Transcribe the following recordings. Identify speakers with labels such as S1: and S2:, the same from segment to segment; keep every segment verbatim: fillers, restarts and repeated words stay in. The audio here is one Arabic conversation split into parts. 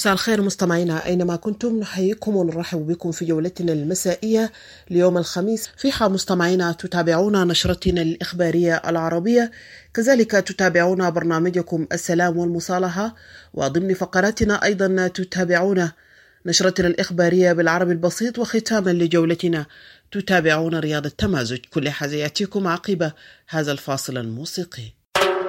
S1: مساء الخير مستمعينا أينما كنتم، نحييكم ونرحب بكم في جولتنا المسائية ليوم الخميس. فيها مستمعينا تتابعون نشرتنا الإخبارية العربية، كذلك تتابعون برنامجكم السلام والمصالحة، وضمن فقراتنا أيضا تتابعون نشرتنا الإخبارية بالعربي البسيط، وختاما لجولتنا تتابعون رياض التمازج. كل هذا يأتيكم عقب هذا الفاصل الموسيقي.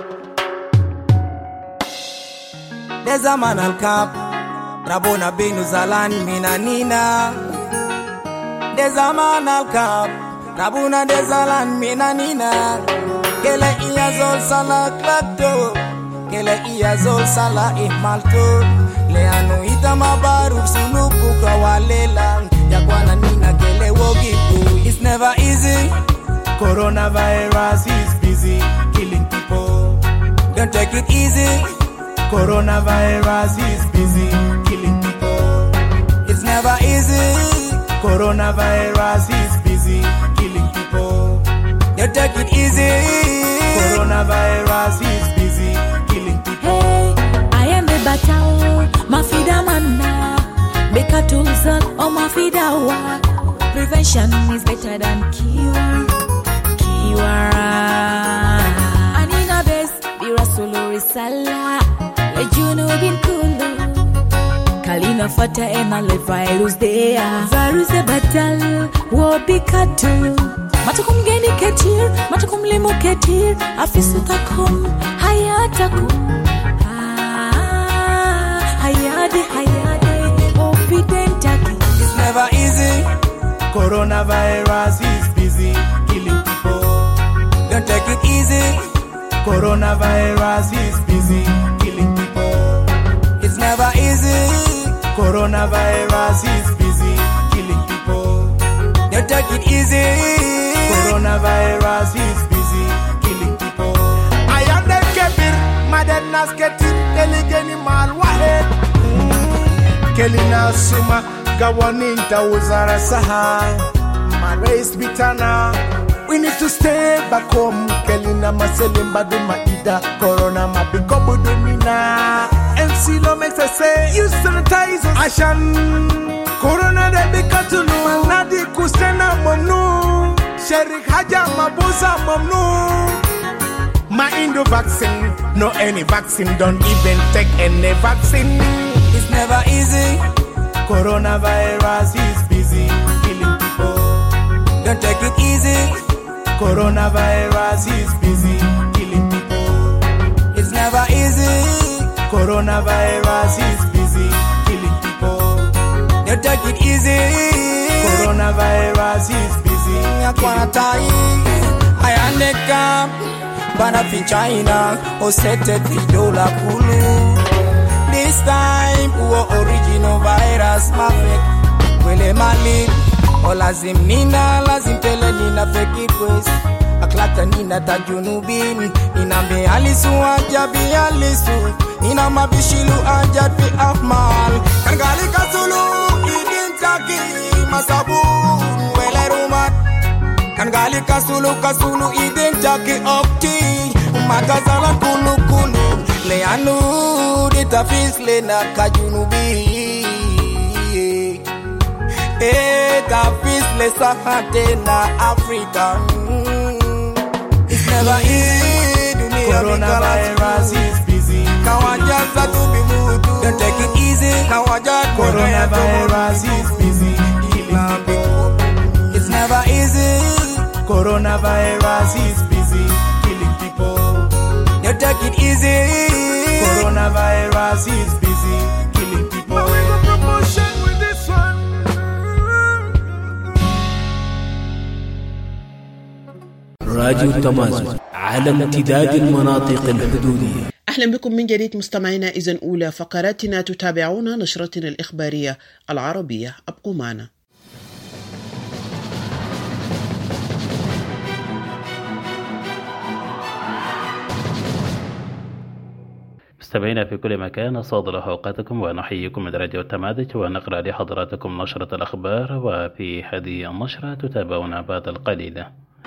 S2: De zaman al cap Rabona binu zalan minanina De zaman al cap Rabona de zalan minanina Kele iya zol sala klakto Kele iya zol sala ihmalto Leano itama baru sunu bukra walela Yakwana nina kele wogipu. It's never easy.
S3: Coronavirus is busy killing people.
S2: Don't take it easy.
S3: Coronavirus is busy killing people.
S2: It's never easy.
S3: Coronavirus is busy killing people.
S2: Don't take it easy.
S3: Coronavirus is busy killing people.
S4: Hey, I am the batao, mafida manna, bekatuzal or mafida wa. Prevention is better than cure. Cure. Anina bes, birasulu risala. Lejuno bin kulu Kalina fata ena le virus dea Virus de batal Wo bikatu Matakum geni ketir Matakum limo ketir Afisu takum Hayatakum ah, Hayade hayade Opidentaki.
S2: It's never easy.
S3: Coronavirus is busy killing people.
S2: Don't take it easy.
S3: Coronavirus is busy killing people.
S2: It's never easy.
S3: Coronavirus is busy killing people.
S2: Don't take it easy.
S3: Coronavirus is busy killing people.
S5: I am the kebir, madness getting elegant mal wahed. Kelina suma gawanin tawzara saha. My race bitana. We need to stay back home. Kelina maselim badu maida. Corona mabikobu dumina. M C lo makes us say use sanitizers. Ashan Corona de bikatulu. Manadi kusena mamnu. Sherik haja mabuza mamnu. My Indo vaccine. No any vaccine. Don't even take any vaccine.
S2: It's never easy.
S3: Coronavirus is busy killing people.
S2: Don't take it easy.
S3: Coronavirus is busy killing people.
S2: It's never easy.
S3: Coronavirus is busy killing people.
S2: Don't take it easy.
S3: Coronavirus is busy killing people.
S2: I am the camp. Bana fi China. Oseted fi dola kulu. This time uo original virus mafek. Wele malik. O lazim nina, lazim tele nina feki kwes. Aklata nina tajunubin. Nina be alisu ajabi alisu. Nina mabishilu ajabi afmal. Kangali kasulu idin taki. Masabu wele rumat. Kangali kasulu kasulu idin taki okti. Matazala kulu kulu. Leanu ditafis lena kajunubin. Eta fisle sahate na Africa. It's never easy.
S3: Coronavirus is busy.
S2: Kawajaza to be mutu. Don't take it easy. Kawajaza.
S3: Coronavirus is busy killing people.
S2: It's never easy.
S3: Coronavirus is busy killing people.
S2: Don't take it easy.
S3: Coronavirus is busy killing people.
S5: But we got promotion with this one.
S6: راديو التمازج على امتداد المناطق الحدودية.
S1: أهلا بكم من جديد مستمعينا. إذن أولى فقراتنا تتابعون نشرتنا الإخبارية العربية، أبقوا معنا.
S7: مستمعينا في كل مكان، أسعد الله أوقاتكم ونحييكم من راديو التمازج، ونقرأ لحضراتكم نشرة الأخبار. وفي هذه النشرة تتابعون بعد القليل.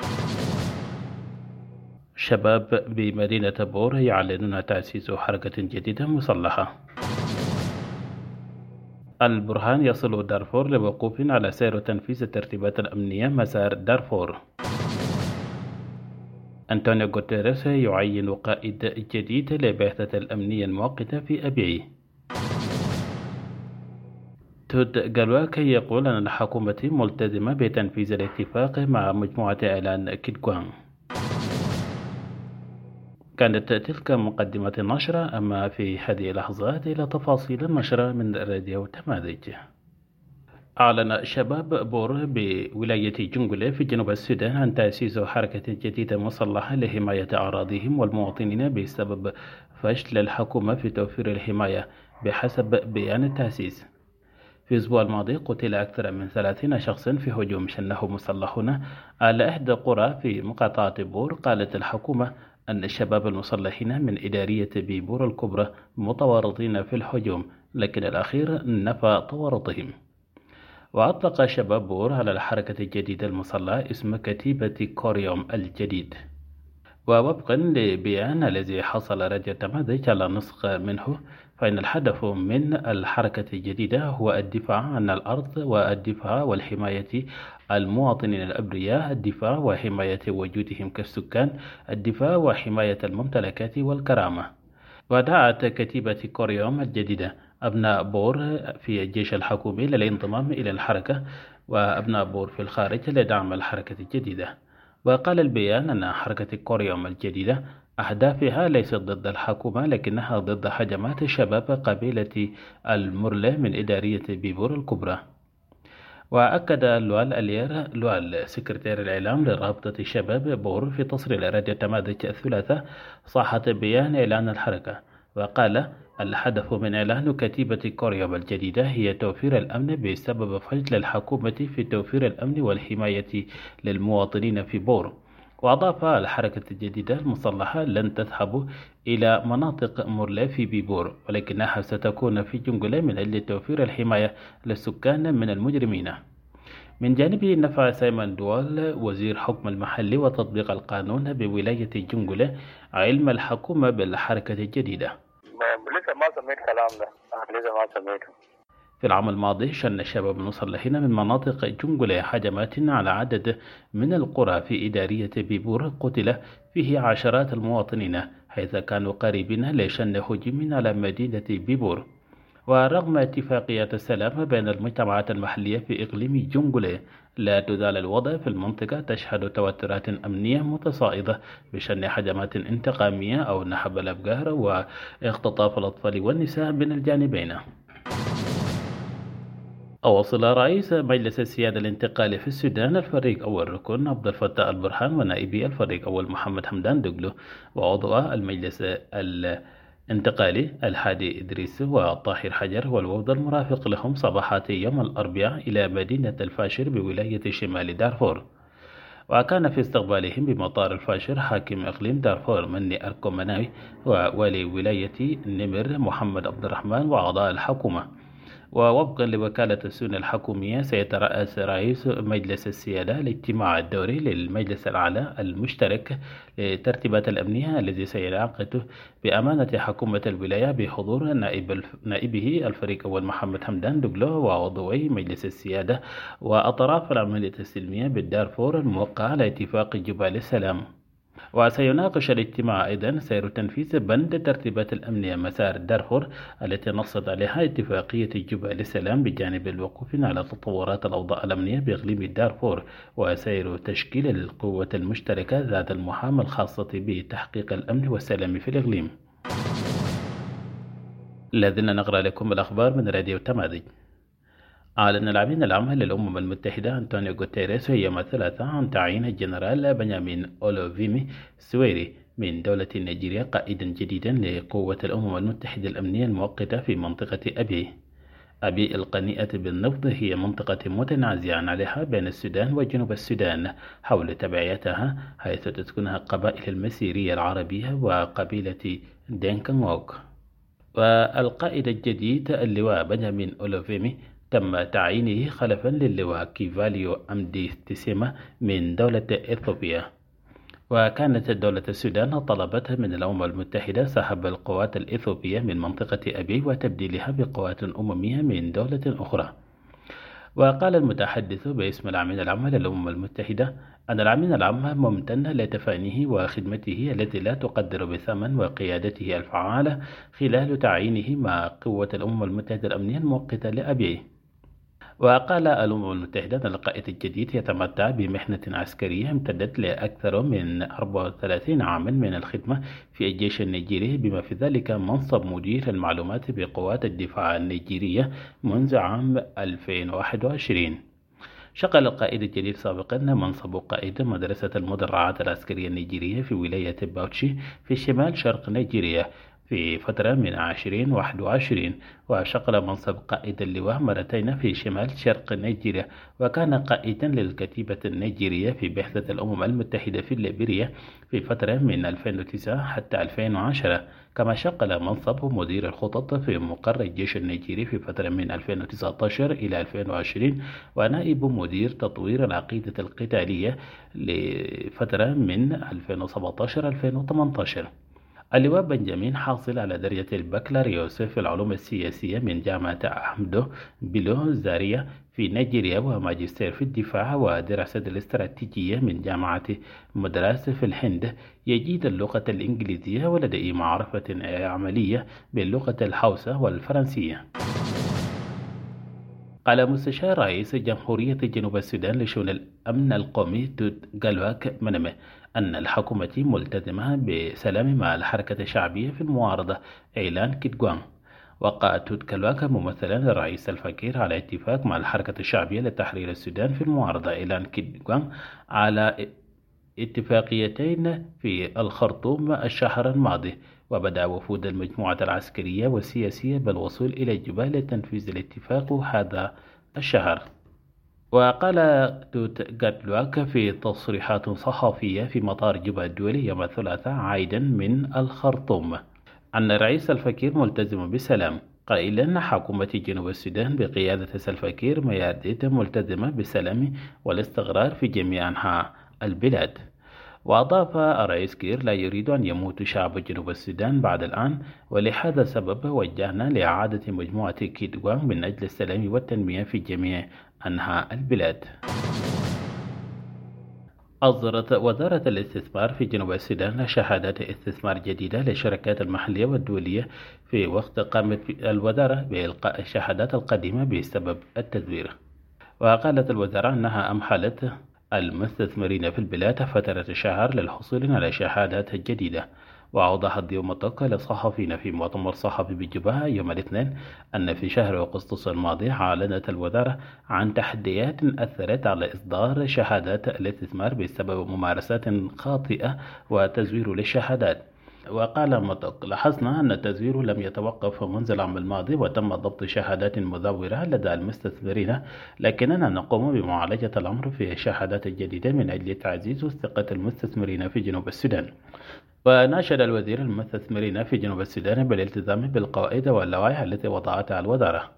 S7: شباب بمدينة بور يعلنون تأسيس حركة جديدة مسلحة. البرهان يصل دارفور لوقوف على سير تنفيذ الترتيبات الأمنية مسار دارفور. أنطونيو غوتيريس يعين قائد جديد لبعثة الأمنية المؤقتة في أبيعي. تود جالواكي يقول أن الحكومة ملتزمة بتنفيذ الاتفاق مع مجموعة إعلان كيدغوان. كانت تلك مقدمة النشرة، أما في هذه اللحظات إلى تفاصيل النشرة من راديو تماذج. أعلن شباب بور بولاية جنجولة في جنوب السودان عن تأسيس حركة جديدة مسلحة لحماية أراضيهم والمواطنين بسبب فشل الحكومة في توفير الحماية بحسب بيان التأسيس. في الأسبوع الماضي قتل أكثر من ثلاثين شخصا في هجوم شنه مسلحون على إحدى قرى في مقاطعة بور. قالت الحكومة أن الشباب المسلحين من إدارية بيبور الكبرى متورطين في الهجوم، لكن الأخير نفى تورطهم. وأطلق شباب بور على الحركة الجديدة المسلحة اسم كتيبة كوريوم الجديد. ووفقا لبيان الذي حصل راديو تماذج على نسخ منه، فإن الهدف من الحركة الجديدة هو الدفاع عن الأرض والدفاع والحماية المواطنين الأبرياء، الدفاع وحماية وجودهم كالسكان، الدفاع وحماية الممتلكات والكرامة. ودعت كتيبة كوريوم الجديدة أبناء بور في الجيش الحكومي للانضمام إلى الحركة، وأبناء بور في الخارج لدعم الحركة الجديدة. وقال البيان أن حركة كوريوم الجديدة أهدافها ليست ضد الحكومة، لكنها ضد هجمات شباب قبيلة المرلة من إدارية بيبور الكبرى. وأكد لوال ألير لوال سكرتير الإعلام لرابطة شباب بور في تصريح راديو تماذج الثلاثاء صحة بيان إعلان الحركة، وقال الهدف من إعلان كتيبة كوريوم الجديدة هي توفير الأمن بسبب فشل الحكومة في توفير الأمن والحماية للمواطنين في بور. وأضاف الحركة الجديدة المسلحة لن تذهب إلى مناطق مرلة في بيبور، ولكنها ستكون في جنجولة من أجل توفير الحماية للسكان من المجرمين. من جانبه نفى سيمون دوال وزير حكم المحلي وتطبيق القانون بولاية جنجولة علم الحكومة بالحركة الجديدة.
S8: لسه ما سمعت كلام ده، لسه ما سمعته.
S7: في العام الماضي شن الشباب المسلحين من مناطق جنجولة هجمات على عدد من القرى في إدارية بيبور قتل فيه عشرات المواطنين، حيث كانوا قريبين لشن هجوم على مدينة بيبور. ورغم اتفاقيات السلام بين المجتمعات المحلية في إقليم جنجولة، لا تزال الوضع في المنطقة تشهد توترات أمنية متصاعدة بشن هجمات انتقامية أو نهب الأفكار واختطاف الأطفال والنساء بين الجانبين. أوصل رئيس مجلس السيادة الانتقالي في السودان الفريق أول ركن عبد الفتاح البرهان ونائبي الفريق أول محمد حمدان دقلو وعضو المجلس الانتقالي الحادي إدريس وطاهر حجر والوفد المرافق لهم صباحات يوم الأربعاء إلى مدينة الفاشر بولاية شمال دارفور. وكان في استقبالهم بمطار الفاشر حاكم إقليم دارفور مني أركومناوي ووالي ولاية نمر محمد عبد الرحمن وأعضاء الحكومة. ووفقا لوكالة السنة الحكومية سيترأس رئيس مجلس السيادة الاجتماع الدوري للمجلس الأعلى المشترك للترتيبات الأمنية الذي سينعقد بأمانة حكومة الولاية بحضور نائب نائبه الفريق أول محمد حمدان دقلو وعضوي مجلس السيادة وأطراف العملية السلمية بالدارفور الموقع على اتفاق جبال السلام. وسيناقش الاجتماع أيضا سير تنفيذ بند ترتيبات الأمنية مسار دارفور التي نصت عليها اتفاقية جبال السلام بجانب الوقوف على تطورات الأوضاع الأمنية بإقليم دارفور، وسير تشكيل القوة المشتركة ذات المهام الخاصة بتحقيق الأمن والسلام في الإقليم. الذين نقرأ لكم الأخبار من راديو تماذج. أعلن الأمين العام للأمم المتحدة أنطونيو غوتيريس يوم الثلاثاء عن تعيين الجنرال بنيامين أولوفيمي سويري من دولة نيجيريا قائدا جديدا لقوة الأمم المتحدة الأمنية المؤقتة في منطقة أبي. أبي القنيئة بالنفط هي منطقة متنازعا عليها بين السودان وجنوب السودان حول تبعيتها، حيث تسكنها قبائل المسيرية العربية وقبيلة دينكانغوك. والقائد الجديد اللواء بنيامين أولوفيمي تم تعيينه خلفا للواء كيفاليو أمدي تسيما من دولة إثيوبيا. وكانت دولة السودان طلبت من الأمم المتحدة سحب القوات الإثيوبية من منطقة أبي وتبديلها بقوات أممية من دولة أخرى. وقال المتحدث باسم الأمين العام للأمم المتحدة أن الأمين العام ممتن لتفانيه وخدمته التي لا تقدر بثمن وقيادته الفعالة خلال تعيينه مع قوة الأمم المتحدة الأمنية المؤقتة لأبي. وقال الأمم المتحدة أن القائد الجديد يتمتع بمهنة عسكرية امتدت لأكثر من أربعة وثلاثين عاما من الخدمة في الجيش النيجيري، بما في ذلك منصب مدير المعلومات بقوات الدفاع النيجيرية منذ عام ألفين وواحد وعشرين. شغل القائد الجديد سابقا منصب قائد مدرسة المدرعات العسكرية النيجيرية في ولاية باوتشي في شمال شرق نيجيريا في فترة من عشرين واحد وعشرين، وشغل منصب قائد اللواء مرتين في شمال شرق نيجيريا، وكان قائدا للكتيبة النيجيرية في بعثة الأمم المتحدة في ليبيريا في فترة من ألفين وتسعة حتى ألفين وعشرة. كما شغل منصب مدير الخطط في مقر الجيش النيجيري في فترة من ألفين وتسعة عشر إلى ألفين وعشرين، ونائب مدير تطوير العقيدة القتالية لفترة من ألفين وسبعة عشر ألفين وثمانية عشر. اللواء بنجامين حاصل على درجة البكالوريوس في العلوم السياسية من جامعة أحمدو بيلو زاريا في نيجيريا، وماجستير في الدفاع ودراسة الاستراتيجية من جامعة مدراس في الهند. يجيد اللغة الإنجليزية ولديه معرفة عملية باللغة الحوسة والفرنسية. قال مستشار رئيس جمهورية جنوب السودان لشؤون الأمن القومي توت غالواك منمه أن الحكومة ملتزمة بسلام مع الحركة الشعبية في المعارضة إعلان كيدغوان. وقع توت غالواك ممثلا للرئيس الفكير على اتفاق مع الحركة الشعبية لتحرير السودان في المعارضة إعلان كيدغوان على اتفاقيتين في الخرطوم الشهر الماضي، وبدأ وفود المجموعة العسكرية والسياسية بالوصول إلى جبال لتنفيذ الاتفاق هذا الشهر. وقال توت غالواك في تصريحات صحفية في مطار جوبا الدولي يوم الثلاثاء عائدا من الخرطوم أن الرئيس الفكير ملتزم بالسلام، قائلا أن حكومة جنوب السودان بقيادة سلفا-كير ميارديت ملتزمة بالسلام والاستقرار في جميع أنحاء البلاد. وأضاف الرئيس كير لا يريد أن يموت شعب جنوب السودان بعد الآن، ولهذا السبب وجهنا لإعادة مجموعة كيدغوان من أجل السلام والتنمية في جميع أنحاء البلاد. أصدرت وزارة الاستثمار في جنوب السودان شهادات استثمار جديدة للشركات المحلية والدولية، في وقت قامت الوزارة بإلقاء الشهادات القديمة بسبب التزوير. وقالت الوزارة أنها أمحلت المستثمرين في البلاد فترة شهر للحصول على شهادات جديدة. وأوضحت يوم الطاقة للصحفيين في مؤتمر صحفي بجبهة يوم الاثنين أن في شهر أغسطس الماضي أعلنت الوزارة عن تحديات أثرت على إصدار شهادات الاستثمار بسبب ممارسات خاطئة وتزوير للشهادات. وقال مطق: لاحظنا أن التزوير لم يتوقف منذ العام الماضي، وتم ضبط شهادات مزورة لدى المستثمرين، لكننا نقوم بمعالجة الأمر في الشهادات الجديدة من أجل تعزيز ثقة المستثمرين في جنوب السودان. وناشد الوزير المستثمرين في جنوب السودان بالالتزام بالقواعد واللوائح التي وضعتها الوزارة.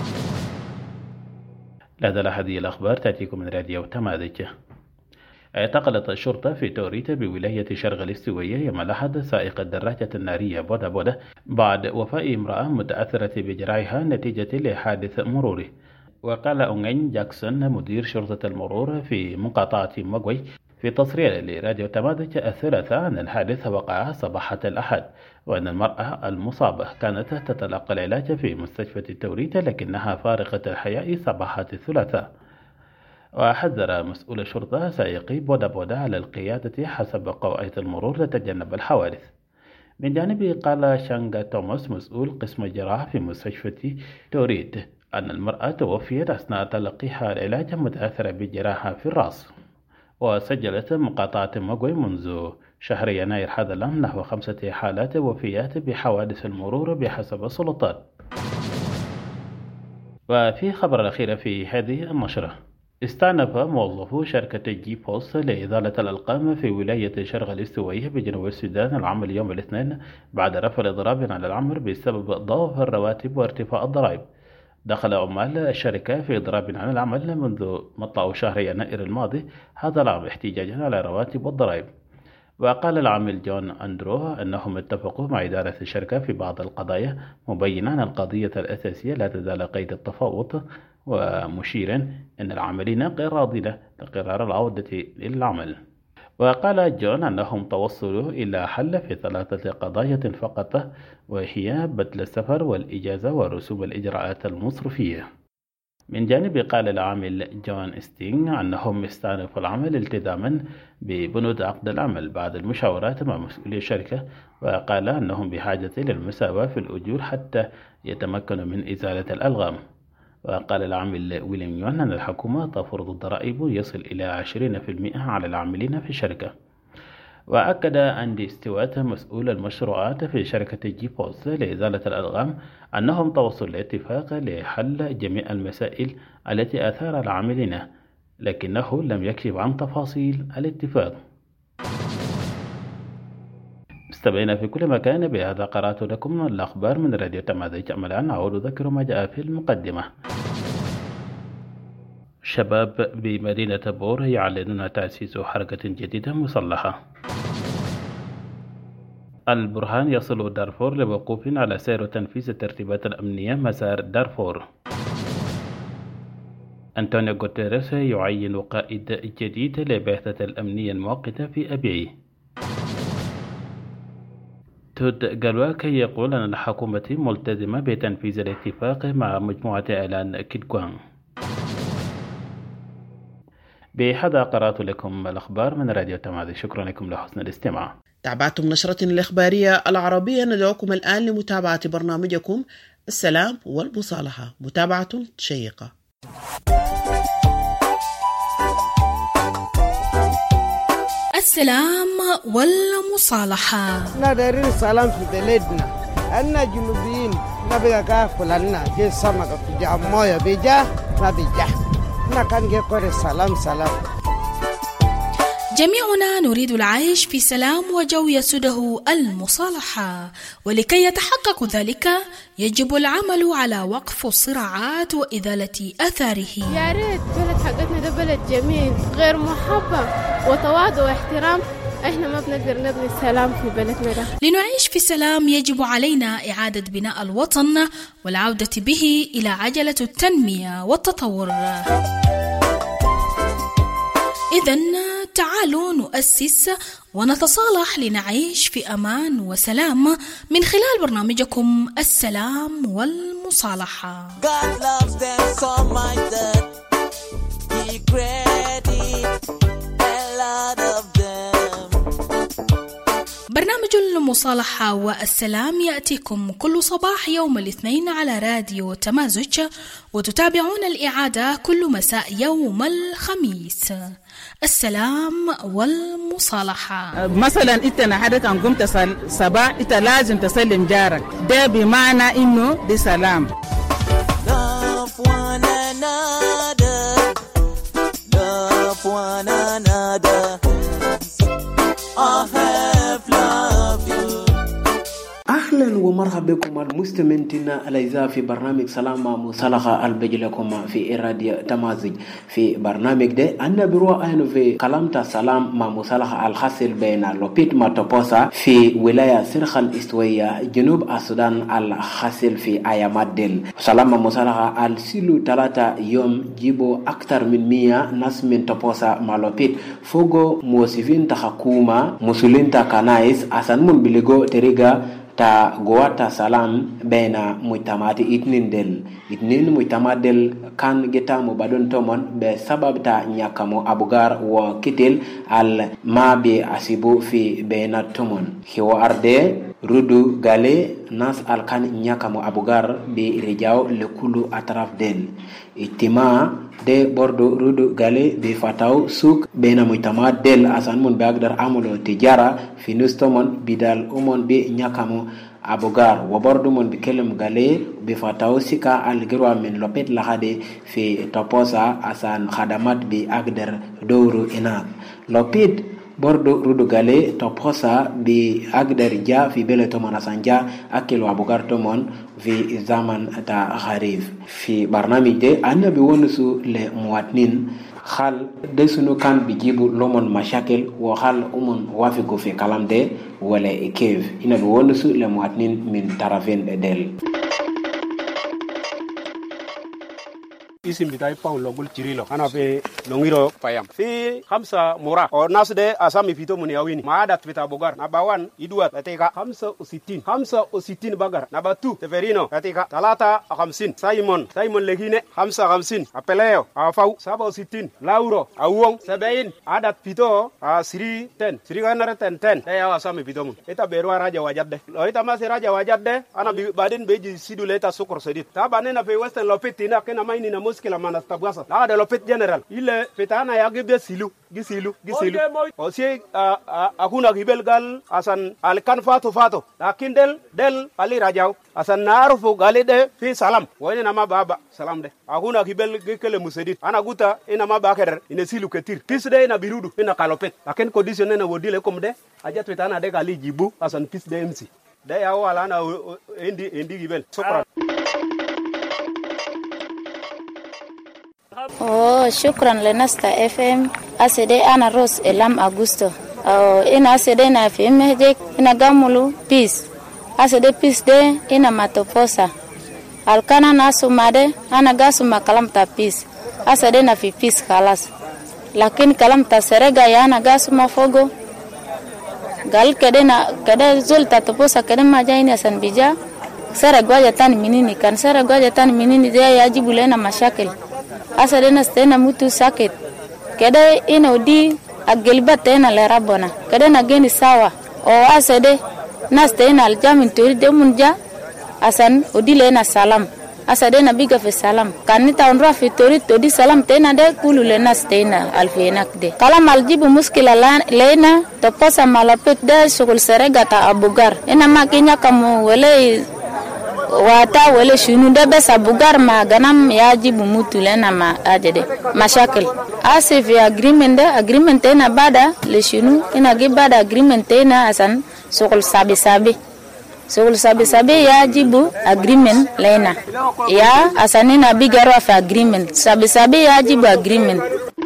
S7: لهذا هذه الأخبار تأتيكم من راديو تمازج. اعتقلت الشرطة في توريت بولاية شرق الاستوائية يوم الأحد سائق الدراجة النارية بودا بودا بعد وفاة امرأة متأثرة بجراحها نتيجة لحادث مروري. وقال أونغين جاكسون مدير شرطة المرور في مقاطعة موغوي في تصريح لراديو تمازج الثلاثاء أن الحادث وقع صباحة الأحد، وأن المرأة المصابة كانت تتلقى العلاج في مستشفى التوريت لكنها فارقة الحياة صباحة الثلاثاء. وحذر مسؤول الشرطة سائقي بودا بودا على القيادة حسب قواعد المرور لتجنب الحوادث. من جانبه قال شانغا توماس مسؤول قسم الجراحة في مستشفى توريت أن المرأة توفيت أثناء تلقيها العلاج متأثرة بجراحة في الرأس. وسجلت مقاطعة موغوي منذ شهر يناير هذا العام نحو خمسة حالات وفيات بحوادث المرور بحسب السلطات. وفي خبر الأخير في هذه النشرة: استأنف موظفو شركة جي بوست لإزالة الألقام في ولاية شرق الاستوائية بجنوب السودان العمل يوم الاثنين بعد رفع إضراب على العمل بسبب ضعف الرواتب وارتفاع الضرائب. دخل عمال الشركة في إضراب عن العمل منذ مطلع شهر يناير الماضي هذا العام احتجاجا على الرواتب والضرائب. وقال العامل جون أندرو أنهم اتفقوا مع إدارة الشركة في بعض القضايا، مبينا أن القضية الأساسية لا تزال قيد التفاوض، ومشيرا أن العاملين غير راضين لقرار العودة للعمل. وقال جون أنهم توصلوا إلى حل في ثلاثة قضايا فقط، وهي بدل السفر والإجازة ورسوم الإجراءات المصرفية. من جانب قال العامل جون ستينغ أنهم استأنفوا العمل التزاما ببنود عقد العمل بعد المشاورات مع مسؤولي الشركة، وقال أنهم بحاجة للمساواة في الأجور حتى يتمكنوا من إزالة الألغام. وقال العامل ويليام يون أن الحكومة تفرض الضرائب يصل إلى عشرين بالمئة على العاملين في الشركة. وأكد أندي ستيوارت مسؤول المشروعات في شركة جي بوس لإزالة الألغام أنهم توصلوا لاتفاق لحل جميع المسائل التي أثار العاملين، لكنه لم يكشف عن تفاصيل الاتفاق. مستمعينا في كل مكان، بهذا قرأت لكم الأخبار من راديو تمازيج. أما الآن أعود أذكر ما جاء في المقدمة. شباب بمدينة بور يعلنون تأسيس حركة جديدة مسلحة. البرهان يصل دارفور لوقوف على سير تنفيذ الترتيبات الأمنية مسار دارفور. أنطونيو غوتيريس يعين قائد جديد لبعثة الأمنية المؤقتة في أبيعي. تود جالواك يقول أن الحكومة ملتزمة بتنفيذ الاتفاق مع مجموعة إعلان كيدغوان. بهذا قرأت لكم الأخبار من راديو تمازيج. شكرا لكم لحسن الاستماع.
S1: تابعتم نشرتنا الإخبارية العربية. ندعوكم الآن لمتابعة برنامجكم السلام والمصالحة، متابعة شيقة.
S4: السلام والمصالحة.
S9: ندير السلام في بلدنا، أنا جنوبيين نبي كافل لنا جي سمك في جامويا بيجا نبيجا نكان جي كوري سلام سلام.
S4: جميعنا نريد العيش في سلام وجو يسوده المصالحة، ولكي يتحقق ذلك يجب العمل على وقف الصراعات وإزالة أثاره.
S10: يا ريت بلد حقتنا ده بلد جميل غير محبة وتواضع واحترام، احنا ما بنقدر نبني السلام في بلدنا ده.
S4: لنعيش في سلام يجب علينا إعادة بناء الوطن والعودة به إلى عجلة التنمية والتطور. إذن تعالوا نؤسس ونتصالح لنعيش في أمان وسلام من خلال برنامجكم السلام والمصالحة. God loves them so much that he created a lot of them. برنامج المصالحة والسلام يأتيكم كل صباح يوم الاثنين على راديو تمازج، وتتابعون الإعادة كل مساء يوم الخميس. السلام والمصالحة.
S11: مثلا انت نحدك ان قمت صباح انت لازم تسلم جارك، ده بمعنى انه دي سلام. Love one another, love one another, I have loved you.
S12: أهلا ومرحبا بكم المستمعين الأعزاء في برنامج سلام مصالحة البجي لكم في راديو تمازيج. في برنامج ده أنا بروح أنه في كلامة سلام مع مصالحة الحاصل بين لوبيت ماتوبوسا في ولاية سرخ الاستوائية جنوب السودان الحاصل في أيامات ديل. سلام مصالحة السيلو ثلاثة يوم جيبوا أكثر من مية ناس من توبوسا مع لوبيت فوقو موسيفين تحكومة مسؤولين تكنايس أسانمون بلغو تريغا ta goata salam bena mutamati itnin del itnin mutamadel kan geta mo badon tomon be sabab ta nyakamo abugar wo kitil al mabi asibu fi bena tomon hiwo arde rudu gale nas al kan nyakamo abugar bi rijaw le kulu atraf del itima de bordo rudu gale bi fataw suk bena mutamadel asan mun bagdar amulo tijara finustomon bidal umon bi nyakamo abogar wabordo mon bi kelem gale bi fataw sika al girwa min lopet la hade fi toposa asan khadamat bi agder dowru ina lopit bordo rudugale toposa bi agdar ja fi bele tomona sanja akelo abugar tomon fi zaman ta kharif fi barnamij de annabi wonusu le muwatnin khal de sunu kan bijibu lomon mashakil wa khal umun wafigo fi kalam de wala kev ina bi wonusu le muwatnin min tarafin del
S13: isim bitai pau logul cirilo ana pe longiro payam fi khamsa mura or nasde asami fito muni awini maadat fita bogar na bawan iduat atika khamsa usitin khamsa usitin bagar na batu teferino atika talata khamsin simon simon legine khamsa khamsin apeleo afau saba usitin lauro awong sebein adat fito asri ten sri ganare ten ten ya asami fito mun eta berwa raja wajadde lo eta mas raja wajadde ana badin beji siduleta sukor sedit tabane na fe western lopetina kena maini na kila mana tabwasa la de lopet general ile petana ya gibe silu gisilu gisilu osi akuna gibel gal asan al kan fato fato lakin del del ali rajau asan narufu galide fi salam woni nama baba salam de akuna gibel gekele musedit ana guta ina ma baker ina silu ketir pisde ina birudu ina kalopet lakin condition na wodile kom de aja petana de gali jibu asan pisde mc de ya wala na endi endi gibel sokra.
S14: Oh, shukran lenasta F M. Asede ana Ros Elam Augusto. Oh, ina asede na F M hejek ina gamulu peace. Asede peace de ina matoposa. Alkana na sumade ana gasu makalam ta peace. Asede na fi peace kalas. Lakini kalam ta serega ya ana gasu mafogo. Gal kede na kede zul tatoposa kede majaini asan bija. Sera gwaja tani minini kan sera gwaja tani minini de yajibu lena mashakil. Asade na stena mutu sakit kede ina udi agelba tena le rabona kede na geni sawa o asade na stena aljamin tori de munja asan udi le na salam asade na biga fe salam kanita onra fe tori todi salam tena de kulu le na stena alfenak de kala maljibu muskila lena to posa malapet de sugul seregata abugar ina makinya kamu wele wata wale shunu da besa bugar ma ganam yajibu mutu lena ma ajede mashakil asifi agreement da agreement na bada le shunu ina gibada agreement na asan sokol sabi sabi sokol sabi sabi yajibu agreement lena ya asanina bigaro of agreement sabi sabi yajibu agreement.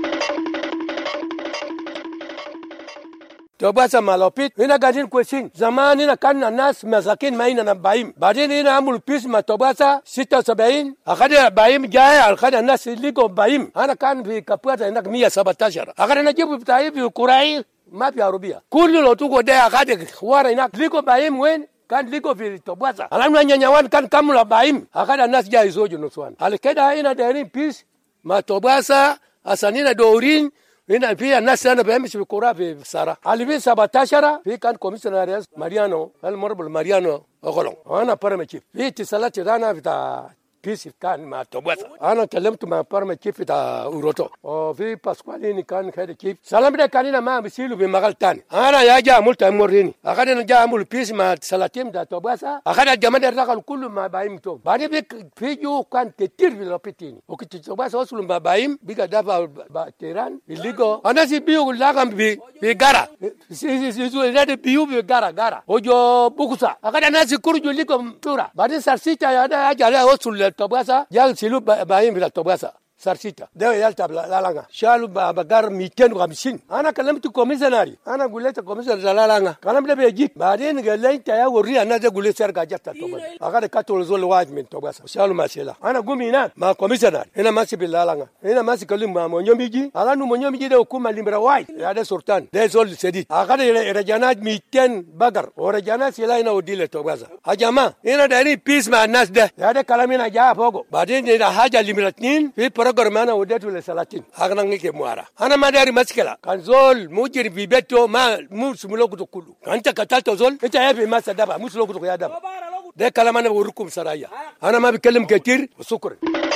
S15: Tobasa malopit ina gadin kwesing zamani na kan nas masakin maina na baim badin ina amul pis ma tobasa sita sabain akada baim jaya alkada nas liko baim ana kan bi kapata ina mia sabatashara akada najibu taib kurai ma bi arabia kullu lo tuko de akada wara ina liko baim wen kan liko fi tobasa alamu nyanyawan kan kamula baim akada nas jaya izojo noswan alkada ina darin pis ma tobasa asanina dorin ina pia nasi ana bemshi bikura fi sara alibi sabatashara fi kan commissioner Mariano al morbul Mariano ogolong ana parame chief fi tisalati dana vita peace kan ma tobasa ana kalamtu ma parame chief vita uroto o fi pasqualini kan head chief salam de kanina ma bisilu bi magaltan ana yaja multa morini akada na ja mul peace ma salatim da tobasa akada jamada rakal kullu ma baim to bani bi fi ju kan ketir bi lopitini o kiti tobasa wasul ma baim biga daba ba teran iligo ana si biu lagam bi bi gara si si si rede biu bi gara gara ojo bukusa akada nasi kurju liko tura bani sarsita ya da ajala wasul tobasa jang silu baim bila tobasa sarsita dewe yalta lalanga shalu bagar miten hamsin ana kalamtu komisionari ana guleta komisionari lalanga kalam de bejik baden galenta ya wori ana de gule serga jatta tobasa akade katol zol waj min tobasa shalu masela ana gumina ma komisionari ina masi bilalanga ina masi kalim ma monyomiji ala nu monyomiji de hukuma limbra waj ya de sultan de zol sedit akade rajanat miten bagar o rajana sila ina odile tobasa ajama ina dani peace ma nas de ya de kalamina ja fogo baden de haja limratnin fi gormana ودته لثلاثين اغنا نيجي موارا انا ما داري مشكله كان زول مجرم في بيته ما مو سملوكو كله انت قتلت زول انت يا في ما سدبا مو سلوكو يا دبا ده كلام انا بوريكم سرايا انا ما بتكلم كتير وشكرا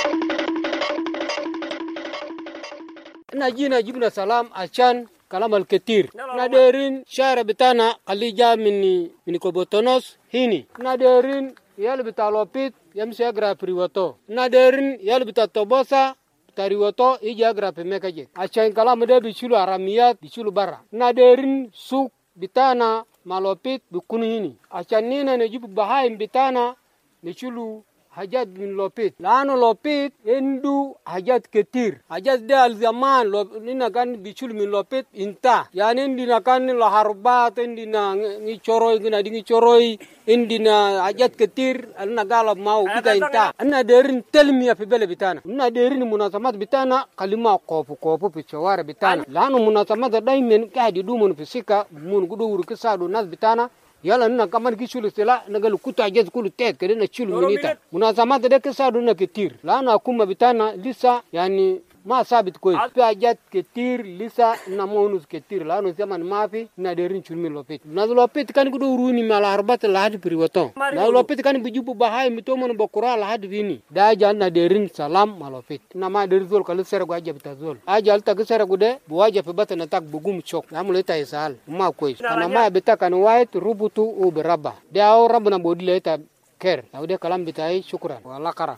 S16: نجينا جبنا سلام عشان كلام الكثير نادرين شارع بتاعنا قليجا من من كوبوتونوس هيني نادرين يال بتاع لوبيت يمشي اغرا بريوتو نادرين يال بتاع توبوسا tariwato iji agra pe mekaje achan kalam de bichulu aramiyat bichulu bara na derin suk bitana malopit bikunu hini achan nina ne jibu bahaim bitana bichulu hajat bin lopit laano lopit endu hajat ketir hajat de al zaman lo nina kan bichul min lopit inta yani ndina kan lo harbat ndina ni choroy gina dingi choroy indina hajat ketir alna galab mau bita inta anna derin telmiya fi bele bitana anna derin munasamat bitana kalima qofu qofu fi chawara bitana laano munasamat daimen kadi dumun fi sika mun gudu wuru kisadu nas bitana yala nina kaman kishulu sila nagalu kuta jaz kulu tet kede na chulu minita munazamata de kesadu na ketir lana kuma bitana lisa yani ma sabit koy pa jat ketir lisa na monus ketir lana zaman mafi na derin chulmi lopit na lopit kan gudo runi mala harbat la had priwaton na lopit kan bijubu bahay mitomon bokura la had vini da jan na derin salam malopit na ma derzol kal sere go ajab tazol ajal ta sere gude buwaja fe batana tak bugum chok amule ta isal ma koy kana ma bitaka kan wait rubutu u beraba da rabbuna bodile ta ker awde kalam bitai shukran wala kara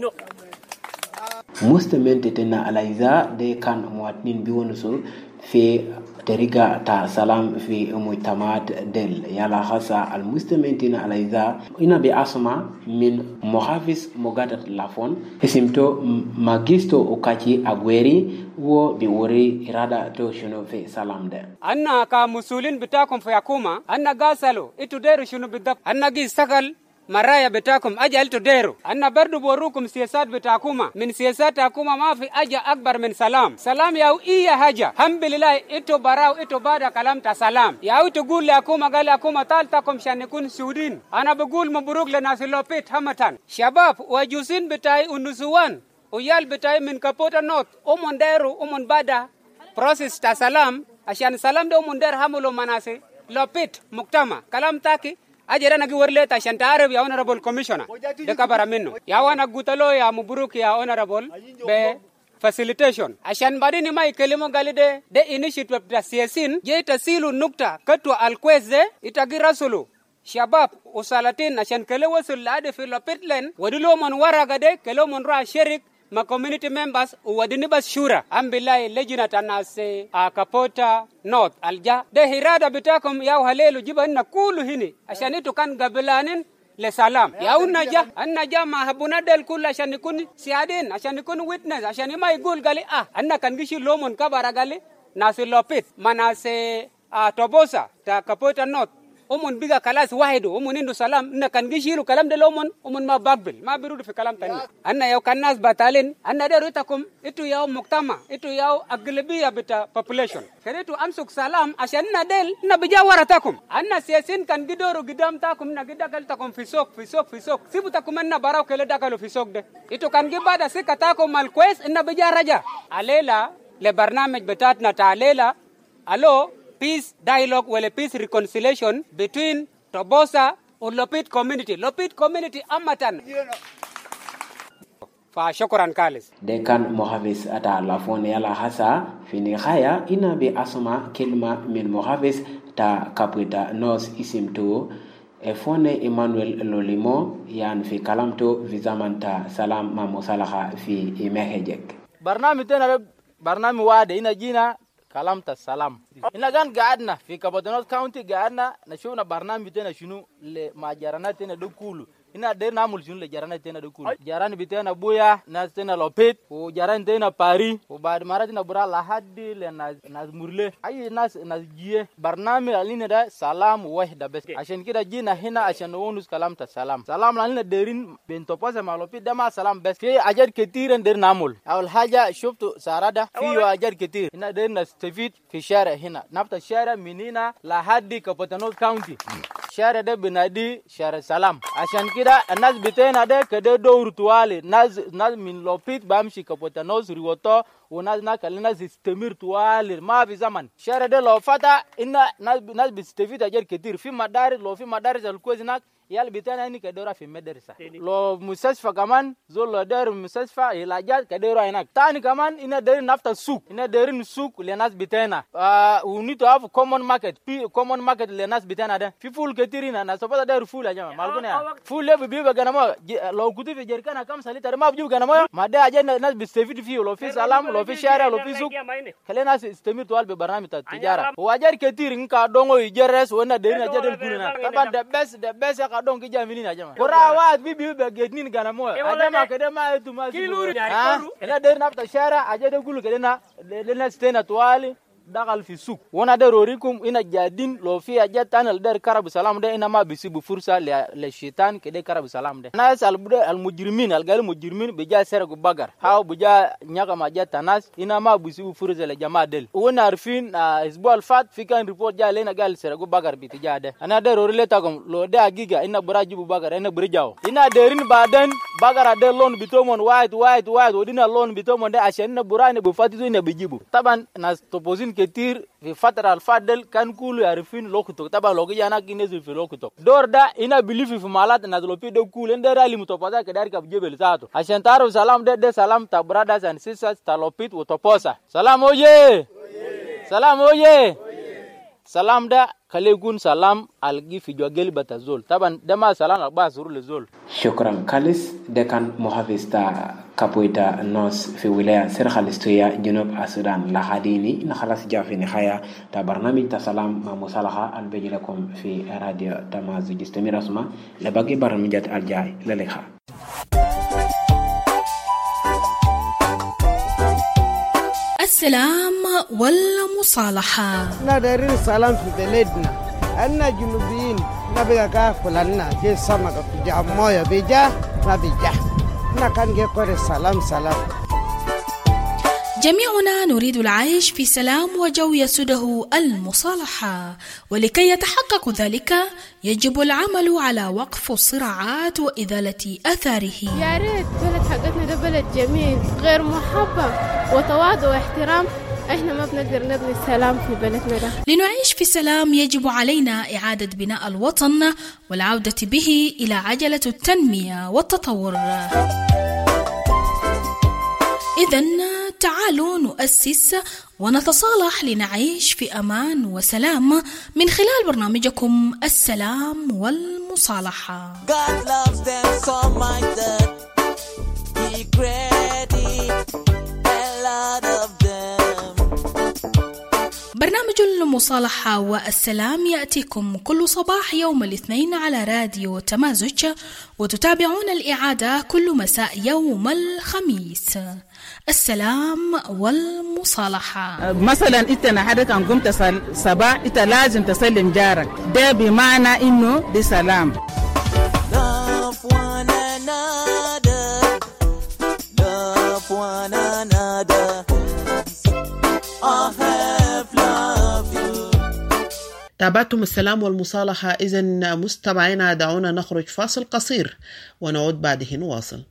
S12: Mustement tena alaiza de kan muatnin biwonusul fi teriga ta salam fi mujtamaat del yala khasa al mustamentina alaiza ina bi asma min muhafiz mogadat lafon isimto magisto okachi agweri wo bi wori irada to shuno fi salam de
S17: anna ka musulin bitakum fa yakuma anna gasalo ituderu shuno bidab anna gi sakal maraya betakum aja alto dero anna bardu borukum siyasat betakuma min siyasat akuma mafi aja akbar min salam salam ya iya haja alhamdulillah ito barau ito bada kalam ta salam ya ito gul akuma gal akuma taltakum shanikun sudin ana bagul mabruk lana silopit hamatan shabab wajusin betai unusuwan uyal betai min kapota not umon dero umon bada process ta salam ashan salam de umon der hamulo manase lopit muktama kalam taki ajera nagi warle ta shantare ya honorable commissioner de kabara minno ya wana gutalo ya muburuk ya honorable be facilitation ashan badini mai kelimo galide de initiative ta siasin je tasilu nukta katu alkweze itagirasulu shabab usalatin ashan kele wasul lade fi lopitlen wadulo mon waraga de kelo mon ra sherik ma community members wadini bas shura ambillahi lejina tanase akapota north alja de hirada bitakum ya halelu jibanna kulu hini ashanitu kan gabelanin le salam ya unaja annaja ma habuna del kul ashani kun siadin ashani kun witness ashani mai gul gali ah anna kan gishi lomon kabara gali nasi lopit manase uh, tobosa ta kapota north umon biga kalas wahido umon indu salam na kan gishiru kalam de lomon umon ma bagbil ma birudu fi kalam tani anna yaw kanas batalin anna de rutakum itu yaw muktama itu yaw aglabiya bita population keretu amsuk salam ashanna del na bija waratakum anna siyasin kan gidoru gidam takum na gidagal takum fisok fisok fisok sibutakum anna baraw kele dakalu fisok de itu kan gibada sikatakum malkwes na bija raja alela le barnamij betatna ta alela alo peace dialogue wala peace reconciliation between Tobosa or Lopit community. Lopit community amatan. Fa shukran kalis.
S12: Dekan Mohavis ata lafone yala hasa fini khaya ina bi asma kelma min Mohavis ta kapita nos isimto e fone Emmanuel Lolimo yan fi kalamto vizamanta salam ma musalaha fi imehejek.
S18: Barnami tena barnami wade ina jina kalamta salam ina gan gaadna fi Kabotonot County gaadna na shuna barnami tena shunu le majarana tena dokulu ina de namul shunu le jarana tena dokulu jarani bitena buya na tena Lopit o jarani tena Pari o baad marati na bura la haddi le na na murle ay nas na jie barnami alina da salam wahda bes ashan kida jina hina ashan wonus kalamta salam salam alina derin bento pose ma Lopit dama salam bes ke ajar ketiren der namul awal haja shuftu sarada fi ajar ketir ina der na stefit fi shara hina nafta shara minina la haddi Kabotonot County shara de binadi shara salam ashan kida nas bitena de kede do tuwale nas nas min Lopit bamshi Kabotonot riwoto وناس ناكل ناس يستمر طوال ما في زمن شهر ده لو فتا إن ناس ناس بيستفيد أجر كتير في مدارس لو في مدارس الكويس هناك يال بيتنا هني كدورة في مدرسة لو مستشفى كمان زول لو دار مستشفى علاجات كدورة هناك تاني كمان إن دارين نفط السوق إن دارين السوق لناس بيتنا آه we need to have common market common market لناس بيتنا ده في فول ketirina na sopa da full ya jamaa malkuna ya full le bibi bagana mo lo kuti fi jerikana kam salita ma bibi bagana mo ma da ajena nas bistafid fi lo fi salam lo fi shara lo fi suk kalena istamir to albe barnami ta tijara wajar ketir nka dongo ijeres wona de na jadel kunina taban the best the best ka dongo jamini na jamaa kora wa bibi bagetni gana mo ajama kedema etu ma ha ela de na ta shara ajede gulu kedena le na stena toali dagal fi suk wona de rorikum ina jadin lo fi ajatan al dar karabu salam de ina ma bisibu fursa le le shaitan kede karabu salam de nas al bude al mujrimin al gal mujrimin be ja sere go bagar haw bu ja nyaga ma jata nas ina ma bisibu fursa le jama del wona arfin isbol fat fi kan report ja le na gal sere go bagar bi tijade ana de rorile tagom lo de agiga ina buraji bu bagar ina burjaw ina derin baden bagara de lon bitomon white white white odina lon bitomon de ashen na burani bu fatizo ina bijibu taban nas topozin ketir fi fatara al-fadel kan kulu yarifin lokuto taba logi yana kinezu fi lokuto dorda ina believe fi malat na lopi de kulu ndera ali mutopoza ke dari ka jebel zato ashantaru salam de de salam ta brothers and sisters talopit utoposa salam oye salam oye salam da kalegun salam algi fi jogel batazol taban dama salam alba zurul zol
S12: shukran kalis dekan mohavista kapoita nos fi wilaya sir khalistoya junub asudan la hadini na khalas jafini khaya ta barnamij ta salam ma musalaha al bejlakum fi radio tamaz gistamir asma la bagi barnamijat al jay la lekha
S19: السلام والمصالحة
S9: نادرين سلام في بلدنا أنا جنوبيين نبغى كافلنا جي سمك في جامويا بيجا نبيجا نكان جي كوري سلام سلام
S19: جميعنا نريد العيش في سلام وجو يسوده المصالحة، ولكي يتحقق ذلك يجب العمل على وقف الصراعات وإزالة أثاره.
S10: يا ريت بلد حقتنا ده بلد جميل غير محبة وتواضع واحترام، احنا ما بنقدر نبني السلام في بلدنا ده.
S19: لنعيش في سلام يجب علينا إعادة بناء الوطن والعودة به إلى عجلة التنمية والتطور. إذن تعالوا نؤسس ونتصالح لنعيش في أمان وسلام من خلال برنامجكم السلام والمصالحة. God loves them so much that he created a lot of them. برنامج المصالحة والسلام يأتيكم كل صباح يوم الاثنين على راديو تمازج، وتتابعون الإعادة كل مساء يوم الخميس. السلام والمصالحة.
S11: مثلا انت نحدك ان قمت صباح انت لازم تسلم جارك، ده بمعنى انه دي سلام. Love one another, love one another. I have loved you.
S1: تابعتم السلام والمصالحة. إذن مستمعينا دعونا نخرج فاصل قصير ونعود بعده نواصل.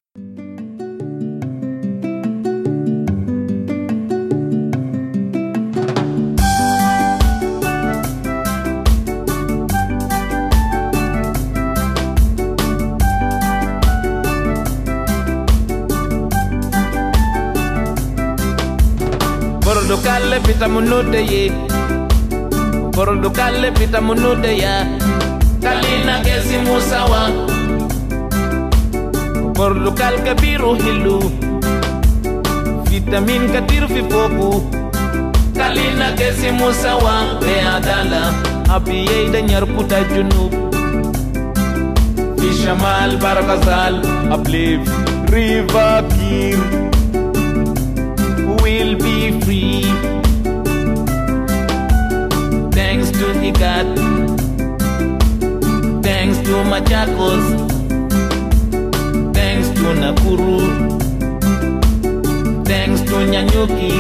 S20: Bordo kalle pita munude ye, bordo kalle pita munude ya, kalina gezi musawa, bordo kal kabiru hilu, vitamin katir fi foku, kalina gezi musawa, be adala, abiye danyar puta junub, fi shamal barakazal, abliv river kir. We'll be free, thanks to Igat, thanks to Machakos, thanks to Nakuru, thanks to Nyanyuki.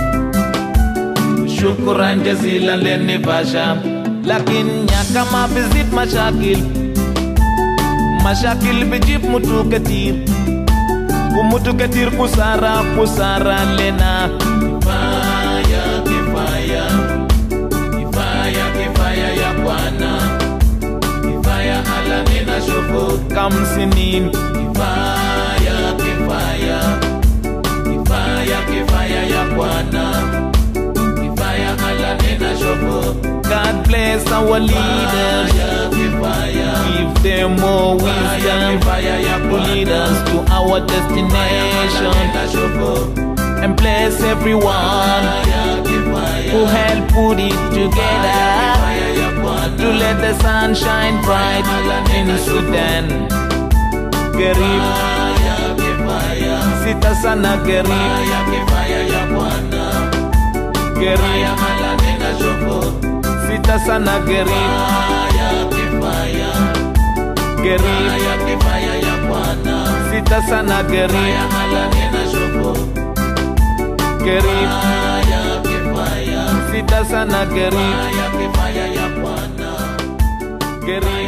S20: Shukran jazilan leni basha, lakin nyaka ma bizip mashakil, mashakil bijip mutu katir. Umutu katir kusara kusara lena kifaya kifaya kifaya kifaya ya Bwana kifaya ala nena shoko kamsinin kifaya kifaya kifaya kifaya ya Bwana kifaya ala nena shoko. God bless our leaders. more wisdom to lead us to our destination, and bless everyone who helped put it together to let the sun shine bright in Sudan. Garib, sita sana garib, garib, sita sana garib, garib, sita sana garib, garib, sita sana garib, garib,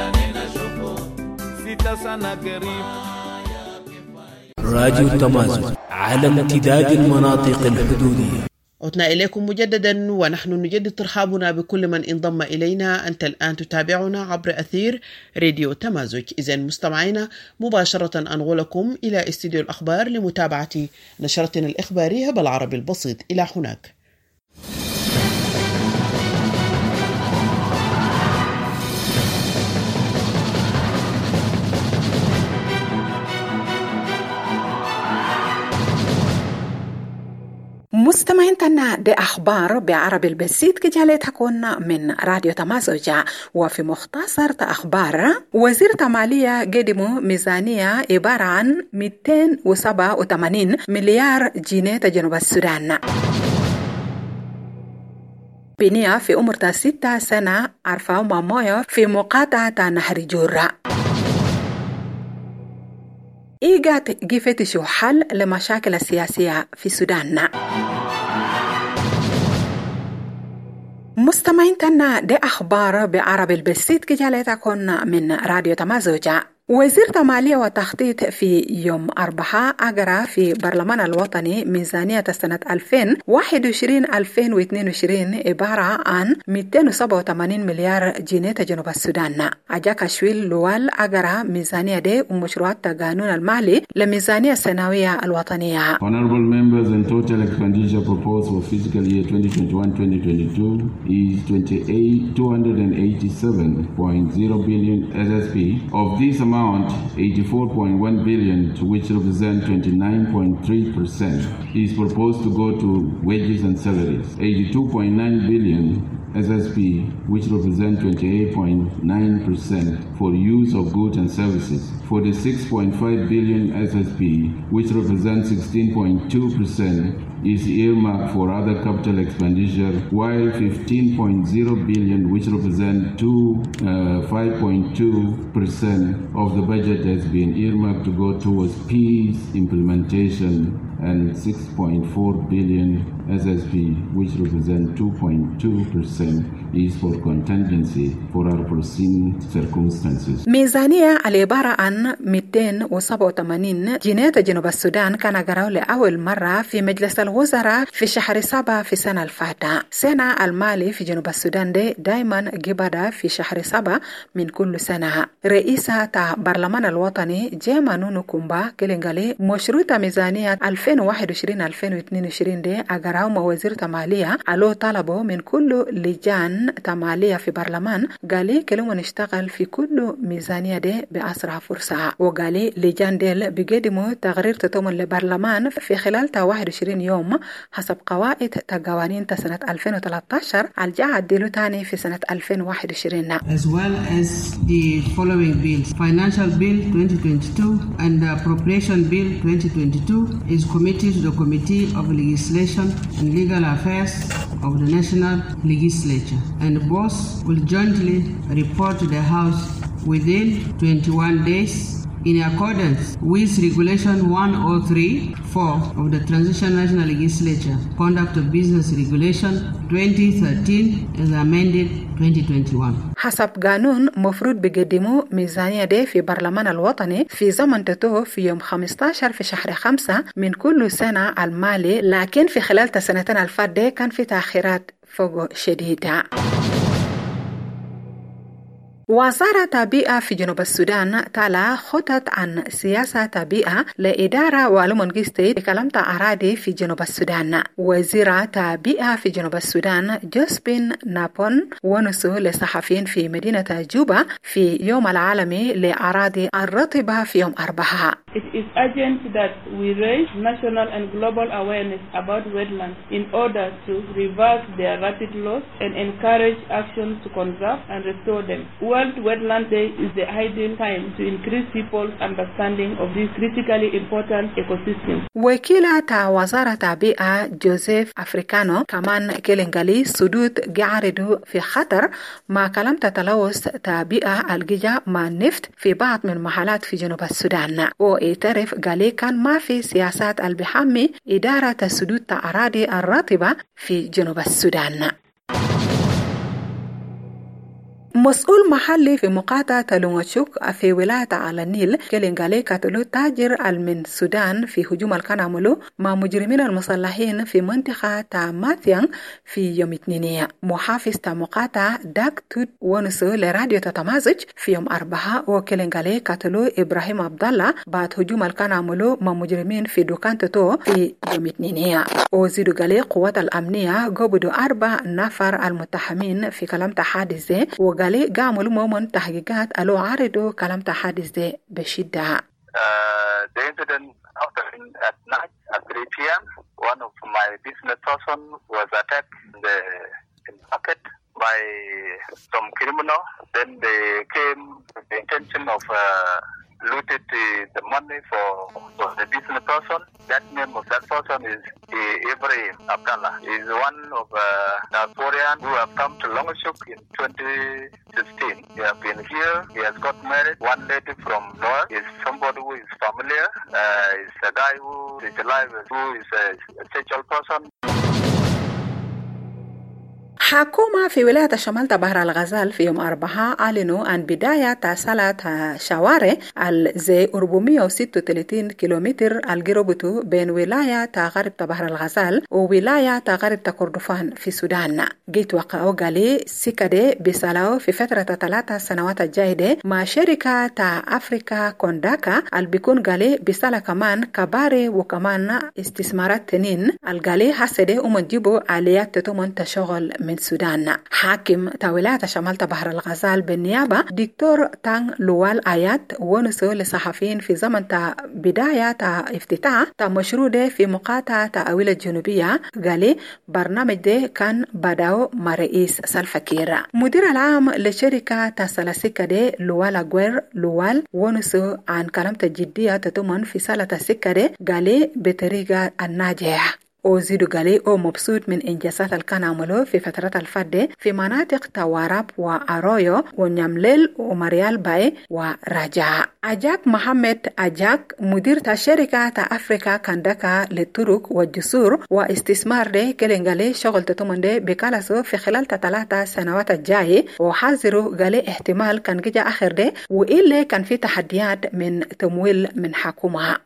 S20: sita sana garib.
S6: راديو تمازن على امتداد المناطق الحدودية.
S1: عدنا إليكم مجددا ونحن نجدد ترحابنا بكل من انضم إلينا. أنت الآن تتابعنا عبر أثير راديو تمازج. إذن مستمعينا مباشرة أنقلكم إلى استديو الأخبار لمتابعة نشرتنا الإخبارية بالعربي البسيط. إلى هناك.
S21: مستمعين تنا دي أخبار بعربي البسيط كجالي تكون من راديو تمازوجة. وفي مختصر أخبار وزير تمالية قدموا ميزانية عبارة عن مئتين وسبعة وثمانين مليار جنيه جنوب السودان. بنية في عمر ستة سنة عرفوا مامويا في مقاطعة نهر جورة. إيجاد جيفتشو حل لمشاكل السياسية في السودان. مستمعين تنا دي أخبار بعربي البسيط كجالي تكون من راديو تمازوجة. وزير تمالية وتخطيط في يوم أربعاء أجرى في برلمان الوطني ميزانية سنة ألفين وواحد وعشرين ألفين واثنين وعشرين عبارة عن مئتين وسبعة وثمانين مليار جنيه جنوب السودان. أجاك شويل لوال أجرى ميزانية دي ومشروعات قانون المالي لميزانية السنوية الوطنية.
S22: Honorable members, and total expenditure proposed for fiscal year twenty twenty-one twenty twenty-two is twenty-eight two hundred eighty-seven point zero billion S S P. Of this amount, eighty-four point one billion, which represent twenty-nine point three percent, is proposed to go to wages and salaries. eighty-two point nine billion S S P, which represent twenty-eight point nine percent, for use of goods and services. forty-six point five billion S S P, which represent sixteen point two percent, is earmarked for other capital expenditure, while fifteen point zero billion, which represent five point two percent of the budget, has been earmarked to go towards peace implementation, and six point four billion S S P, which represent two point two percent, is for contingency for unforeseen circumstances.
S21: ميزانية العبارة عن مئتين وسبعة وثمانين جنيه جنوب السودان كان قرأوا لأول مرة في مجلس الوزراء في شهر سبعة في سنة الفاتة. سنة المالي في جنوب السودان دي دايما جبدا في شهر سبعة من كل سنة. رئيسة برلمان الوطني جيما نونو كومبا كلينغالي مشروط ميزانية ألفين وواحد وعشرين ألفين واثنين وعشرين دي أقرأوا موزير تمالية ألو طلبوا من كل لجان تمالية في برلمان قالي كلمة نشتغل في كل ميزانية دي بأسرع فرصة. وقالي لجان ديل بيقدموا تغرير تتم لبرلمان في خلال واحد وعشرين يوم حسب قواعد تقوانين سنة ألفين وثلاثة عشر الجاء الديلو تاني في سنة ألفين وواحد وعشرين.
S23: As well as the following bills. Financial Bill twenty twenty-two and the Appropriation Bill twenty twenty-two is committed to the Committee of Legislation and Legal Affairs of the National Legislature, and both will jointly report to the House within twenty-one days in accordance with Regulation one oh three point four of the Transition National Legislature Conduct of Business Regulation twenty thirteen as amended twenty twenty-one.
S21: حسب قانون مفروض بيقدموا ميزانية دي في برلمان الوطني في زمن تتوه في يوم خمسة عشر في شهر خمسة من كل سنة المالي، لكن في خلال السنتين الفات دي كان في تأخيرات فوق شديدة. مستمعين تنا دي أخبار بعربي البسيط كجالي تكون من راديو تمازوجة. وفي مختصر أخبار وزير تمالية قدموا ميزانية عبارة عن مئتين وسبعة وثمانين مليار جنيه جنوب السودان. وزارة بيئة في جنوب السودان تلا خطط عن سياسة بيئة لإدارة والمنجستي بكلمة أراضي في جنوب السودان. وزيرة بيئة في جنوب السودان جوزبين نابون ونسو للصحفيين في مدينة جوبا في يوم العالمي لأراضي الرطبة في يوم أربعة.
S2: It is urgent that we raise national and global awareness about wetlands in order to reverse their rapid loss and encourage action to conserve and restore them. World Wetland Day is the ideal time to increase people's understanding of these critically important ecosystems.
S21: وكيلة وزارة بيئة جوزيف أفريكانو كمان كيلنغالي سدود قاعدوا في خطر ما كلمة تلوث تبيئة الجيجا مع النفط في بعض من المحلات في جنوب السودان. ويعترف قالي كان ما في سياسات البحامي إدارة سدود أراضي الرطبة في جنوب السودان. مسؤول محلي في مقاطعة لونغتشوك في ولاية على النيل كيلنغالي قتلوا تاجر من السودان في هجوم كان عملوا مع مجرمين المسلحين في منطقة ماثيان في يوم اثنين. محافظ مقاطعة داك توت ونسو لراديو تتمازج في يوم أربعة وكيلنغالي قتلوا إبراهيم عبد الله بعد هجوم كان عملوا مع مجرمين في دكان توتو في يوم اثنين. وزيدوا قالي قوات الأمنية قبضوا أربع نفر المتهمين في كلام حادث ده وقالي قاموا مومن تحقيقات ألو عارضوا كلام حادث ده بشدة.
S8: The incident happened at night at three p m One of my business person was attacked in the, in the pocket by some criminal. Then they came with the intention of uh, looted the, the money for, for the business person. That name of that person is Ibrahim Abdallah. He is one of uh, Diasporians who have come to Longshuk in twenty sixteen. He has been here. He has got married. One lady from North is somebody who is familiar. Uh, is a guy who is alive, who is a, a sexual person.
S21: حكومة في ولاية شمال بحر الغزال في يوم أربعة أعلنوا عن بداية صلاة شوارع زي أربعمية وستة وثلاثين كيلومتر القربتو بين ولاية غرب بحر الغزال وولاية غرب كردفان في السودان. جيت وقعوا قالي سكدي بيصلوا في فترة ثلاثة سنوات الجايدة مع شركة أفريكا كونداكا اللي بيكون قالي بيصلا كمان كباري وكمان استثمارات تنين القالي حسدي ومنجيبوا آليات تتمن تشغل من السودان. حاكم تولات شمال بحر الغزال بالنيابة دكتور تان لوال آيات ونسو لصحفيين في زمن تا بداية تا افتتاح تا مشروع ده في مقاطعة تأويل الجنوبية قالي برنامج ده كان بداو مع رئيس سلفكير. مدير العام لشركة تسلسكة ده لوال أغوير لوال ونسو عن كلمة الجدية تتمن في سالة السكة ده قالي بطريقة الناجح. وزيدوا قالي أو مبسوط من إنجازات اللي كان عملوه في فترة الفادة في مناطق توارب وأرويو ونيامليل ومريال باي ورجاء. أجاك محمد أجاك مدير شركة أفريكا كندكا للطرق والجسور واستثمار ده كلنغالي شغل تتمن ده بكالسو في خلال ثلاثة سنوات الجاية وحذروا قالي احتمال كان جيجا آخر ده وإلا كان في تحديات من تمويل من حكومة.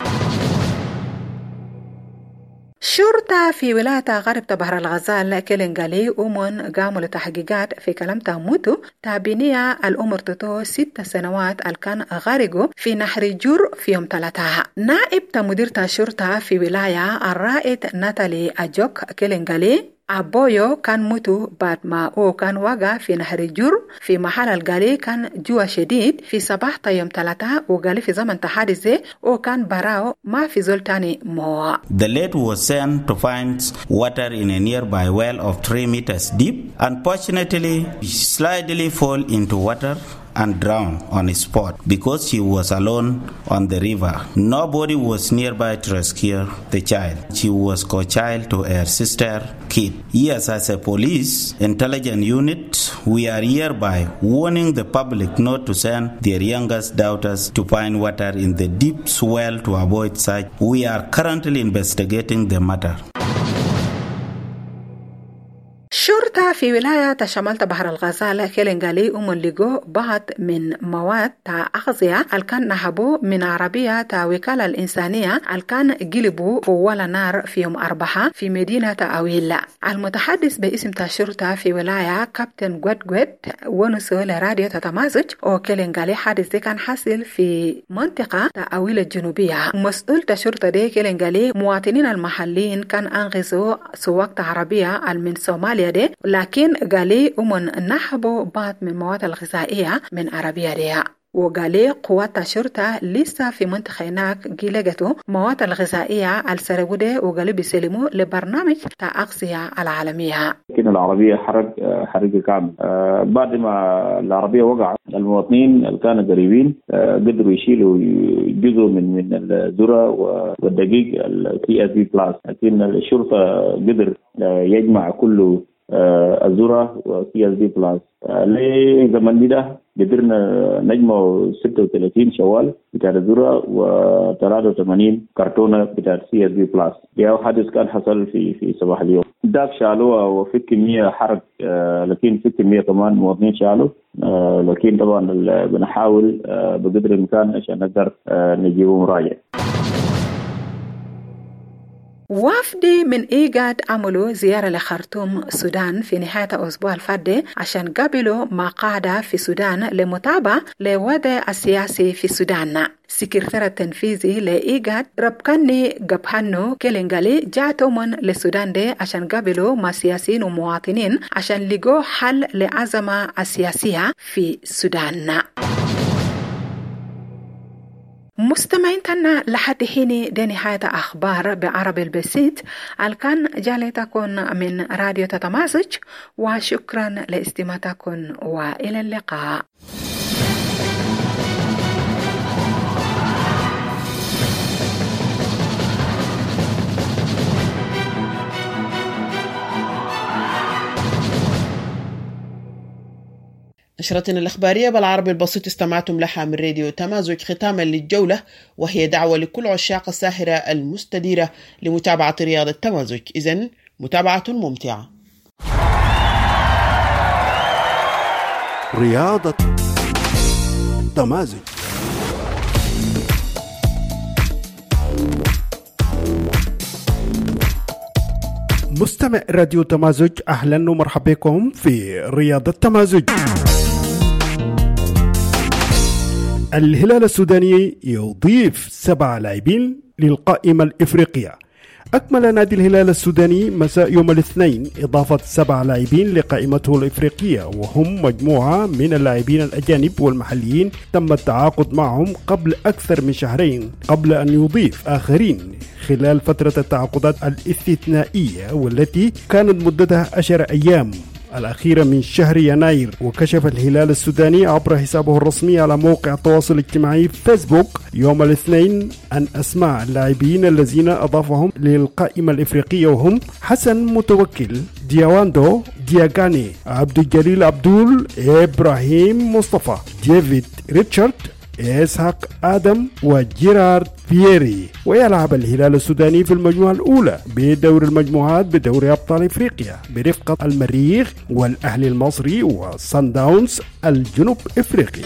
S21: شرطة في ولاية غرب بحر الغزال كيلنغالي أمون قاموا لتحقيقات في كلام تاموتو تابينية الأمر تتو ست سنوات الكان غارقو في نهر جور في يوم ثلاثة. نائب تمدير الشرطة في ولاية الرائد ناتالي أجوك كيلنغالي أبويو كان موتو بعد ما أو كان وقع في نهر جور في محل القالي كان جوا شديد في صباح يوم ثلاثة وقالي في زمن تحادث أو كان براو ما في زول تاني مو.
S3: The lad was sent to find water in a nearby well of three meters deep. Unfortunately, he slightly fall into water and drowned on the spot because she was alone on the river. Nobody was nearby to rescue the child. She was co-child to her sister kid. Yes, as a police intelligence unit, we are hereby warning the public not to send their youngest daughters to find water in the deep well to avoid such. We are currently investigating the matter.
S21: شرطة تا في ولاية شمال بحر الغزال كيلنغالي أمون لغو بعض من مواد تا أغذية الكان نهبو من عربية تا وكالة الإنسانية الكان جلبو ولا نار في يوم أربعة في مدينة أويلا. المتحدث باسم الشرطة في ولاية كابتن جوت جوت ونسو لراديو تتمازج أو كيلنغالي حادث دي كان حاصل في منطقة أويلا الجنوبية. مسؤول الشرطة دي كيلنغالي مواطنين المحليين كان أنغزوا سواق عربية من صوماليا دي، لكن قالي أمن نحبوا بعض من المواد الغذائية من عربية دي. وقالي قوات الشرطة لسه في منطقة هناك جلقتوا مواد الغذائية السرقودة وقالي بيسلموا لبرنامج تأغذية العالمية.
S4: لكن العربية حرق حرق كامل. بعد ما العربية وقعت المواطنين اللي كانوا قريبين قدروا يشيلوا جزء من من الذرة والدقيق التي اس بي بلاس، لكن الشرطة قدر يجمع كله الذرة وسي اس بي بلاس. لزمن ده قدرنا نجمع ستة وثلاثين شوال بتاع الذرة وثلاثة وثمانين كرتونة بتاع سي اس بي بلاس. ده حادث كان حصل في في صباح اليوم. داك شالوه وفي كمية حرق، لكن في كمية كمان مواطنين شالوا، لكن طبعا بنحاول بقدر الإمكان عشان نقدر نجيبه مراجع.
S21: وفد من إيجاد عملوا زيارة لخرطوم السودان في نهاية الأسبوع الفادي عشان قابلوا مقاعدة في السودان لمتابعة لوضع السياسي في السودان. سكرتير التنفيذي لإيجاد ربكني قبهنو كيلنغالي جاءتوا من للسودان دي عشان قابلوا مع سياسيين ومواطنين عشان لقوا حل لأزمة السياسية في السودان. مستمعين تنا لحد حين دي نهاية أخبار بعربي البسيط الكان جالتكم من راديو تتمازج، وشكرا لاستماعتكم وإلى اللقاء.
S1: نشرتنا الإخبارية بالعربي البسيط استمعتم لها من راديو تمازج ختاما للجولة، وهي دعوة لكل عشاق الساهرة المستديرة لمتابعة رياضة تمازج. إذن متابعة ممتعة.
S5: رياضة تمازج. مستمع راديو تمازج، أهلا ومرحبا بكم في رياضة تمازج. الهلال السوداني يضيف سبع لاعبين للقائمة الإفريقية. أكمل نادي الهلال السوداني مساء يوم الاثنين إضافة سبع لاعبين لقائمته الإفريقية، وهم مجموعة من اللاعبين الأجانب والمحليين تم التعاقد معهم قبل أكثر من شهرين، قبل أن يضيف آخرين خلال فترة التعاقدات الاستثنائية والتي كانت مدتها عشر أيام الأخيرة من شهر يناير. وكشف الهلال السوداني عبر حسابه الرسمي على موقع التواصل الاجتماعي فيسبوك يوم الاثنين عن أسماء اللاعبين الذين أضافهم للقائمة الإفريقية، وهم حسن متوكل، دياواندو دياغاني، عبد الجليل عبدول، إبراهيم مصطفى، ديفيد ريتشارد، إسحاق آدم وجيرارد بييري. ويلعب الهلال السوداني في المجموعة الأولى بدور المجموعات بدوري أبطال إفريقيا برفقة المريخ والأهلي المصري وصن داونز الجنوب إفريقي.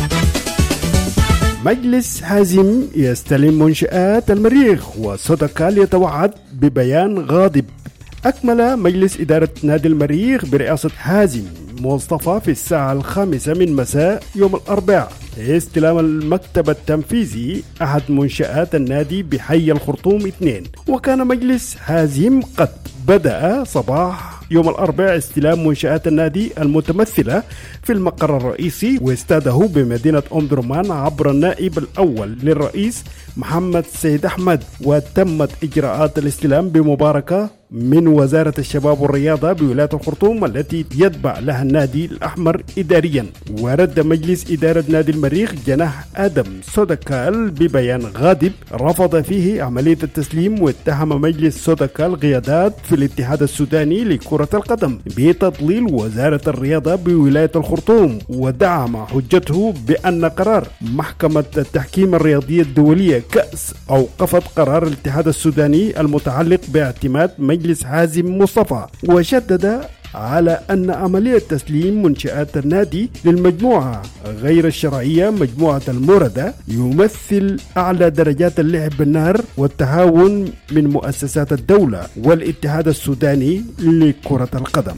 S5: مجلس حازم يستلم منشآت المريخ، وسودكال يتوعد ببيان غاضب. أكمل مجلس إدارة نادي المريخ برئاسة حازم مصطفى في الساعة الخامسة من مساء يوم الأربعاء استلام المكتب التنفيذي أحد منشآت النادي بحي الخرطوم اثنين. وكان مجلس حازم قد بدأ صباح يوم الأربعاء استلام منشآت النادي المتمثلة في المقر الرئيسي واستاده بمدينة أم درمان عبر النائب الأول للرئيس محمد سيد أحمد. وتمت إجراءات الاستلام بمباركة من وزارة الشباب والرياضة بولاية الخرطوم التي يتبع لها النادي الأحمر إداريا. ورد مجلس إدارة نادي المريخ جناح آدم سودكال ببيان غاضب رفض فيه عملية التسليم، واتهم مجلس سودكال قيادات في الاتحاد السوداني لكرة القدم بتضليل وزارة الرياضة بولاية الخرطوم، ودعم حجته بأن قرار محكمة التحكيم الرياضية الدولية كأس أوقفت قرار الاتحاد السوداني المتعلق باعتماد مجلس حازم مصطفى. وشدد على أن عملية تسليم منشآت النادي للمجموعة غير الشرعية مجموعة الموردة يمثل أعلى درجات اللعب بالنار والتهاون من مؤسسات الدولة والاتحاد السوداني لكرة القدم.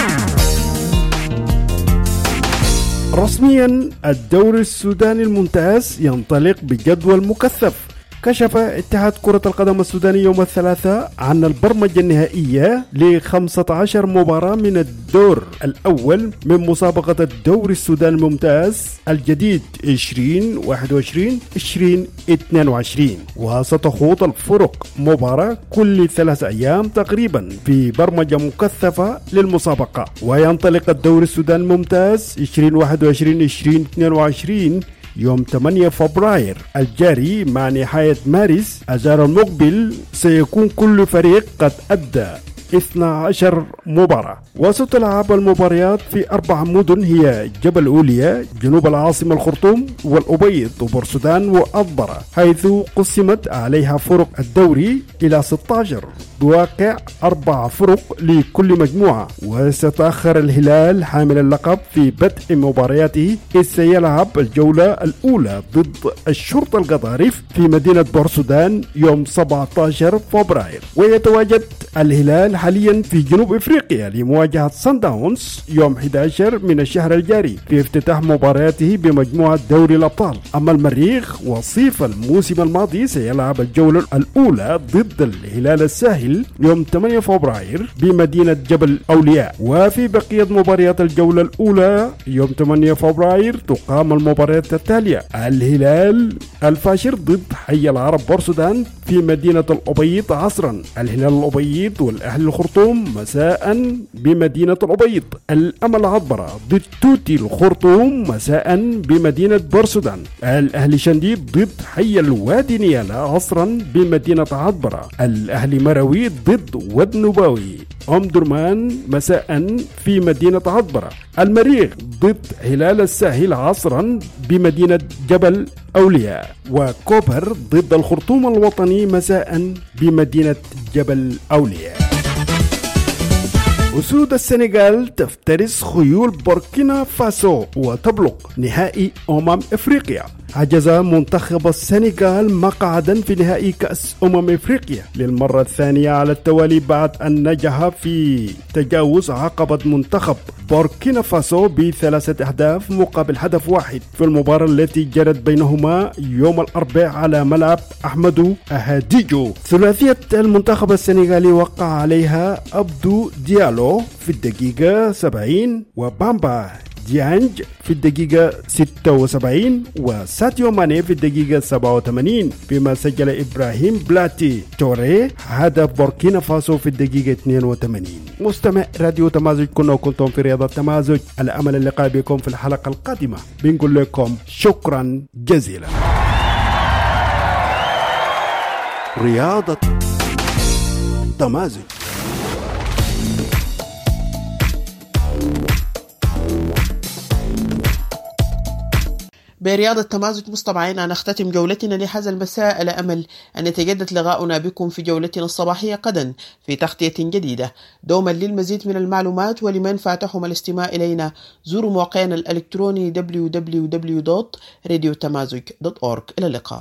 S5: رسميا الدوري السوداني الممتاز ينطلق بجدول مكثف. كشف اتحاد كرة القدم السوداني يوم الثلاثاء عن البرمجة النهائية ل خمسة عشر مباراة من الدور الأول من مسابقة الدوري السوداني الممتاز الجديد عشرين واحد وعشرين عشرين اثنين وعشرين، وستخوض الفرق مباراة كل ثلاث أيام تقريبا في برمجة مكثفة للمسابقة. وينطلق الدوري السوداني الممتاز عشرين واحد وعشرين عشرين اثنين وعشرين يوم ثمانية فبراير الجاري مع نهاية مارس الجار المقبل. سيكون كل فريق قد أدى اثنتي عشرة مباراة، وستلعب المباريات في أربع مدن هي جبل أوليا جنوب العاصمة الخرطوم والأبيض وبورسودان وأضبرة، حيث قسمت عليها فرق الدوري إلى ستة عشر بواقع أربع فرق لكل مجموعة. وستتأخر الهلال حامل اللقب في بدء مبارياته، إذ سيلعب الجولة الأولى ضد الشرطة القضارف في مدينة بورسودان يوم سبعة عشر فبراير. ويتواجد الهلال حاليا في جنوب افريقيا لمواجهة سان داونز يوم أحد عشر من الشهر الجاري في افتتاح مبارياته بمجموعة دوري الأبطال. أما المريخ وصيف الموسم الماضي سيلعب الجولة الأولى ضد الهلال الساحل يوم ثمانية فبراير بمدينة جبل أولياء. وفي بقية مباريات الجولة الأولى يوم ثمانية فبراير تقام المباريات التالية: الهلال الفاشر ضد حي العرب بورسودان في مدينة الأبيض عصرا، الهلال الأبيض والأهلي الخرطوم مساء بمدينة الأبيض، الأمل عضبرة ضد توتي الخرطوم مساء بمدينة بورسودان، الأهلي شنديد ضد حي الوادي نيالا عصرا بمدينة عضبرة، الأهلي مروي ضد ود نباوي أم درمان مساء في مدينة عضبرة، المريخ ضد هلال الساحل عصرا بمدينة جبل أولياء، وكوبر ضد الخرطوم الوطني مساء بمدينة جبل أولياء. أسود السنغال تفترس خيول بوركينا فاسو وتبلغ نهائي أمم إفريقيا. حجز منتخب السنغال مقعدا في نهائي كأس أمم إفريقيا للمرة الثانية على التوالي بعد أن نجح في تجاوز عقبة منتخب بوركينا فاسو بثلاثة أهداف مقابل هدف واحد في المباراة التي جرت بينهما يوم الأربعاء على ملعب أحمدو أهاديجو. ثلاثية المنتخب السنغالي وقع عليها أبدو ديالو في الدقيقة سبعين وبامبا ديانج في الدقيقة ستة وسبعين وساتيو ماني في الدقيقة سبعة وثمانين، بما سجل إبراهيم بلاتي توري هدف بوركينا فاسو في الدقيقة اثنين وثمانين. مستمع راديو تمازج، كنا وكنتم في رياضة تمازج. على أمل اللقاء بكم في الحلقة القادمة. بنقول لكم شكرا جزيلا. رياضة تمازج.
S1: برياضة تمازج مستمعينا نختتم جولتنا لهذا المساء على أمل أن يتجدد لقاؤنا بكم في جولتنا الصباحية غدا في تغطية جديدة. دوما للمزيد من المعلومات ولمن فاتهم الاستماع إلينا زوروا موقعنا الإلكتروني دبليو دبليو دبليو دوت راديو تمازج دوت أورج. إلى اللقاء.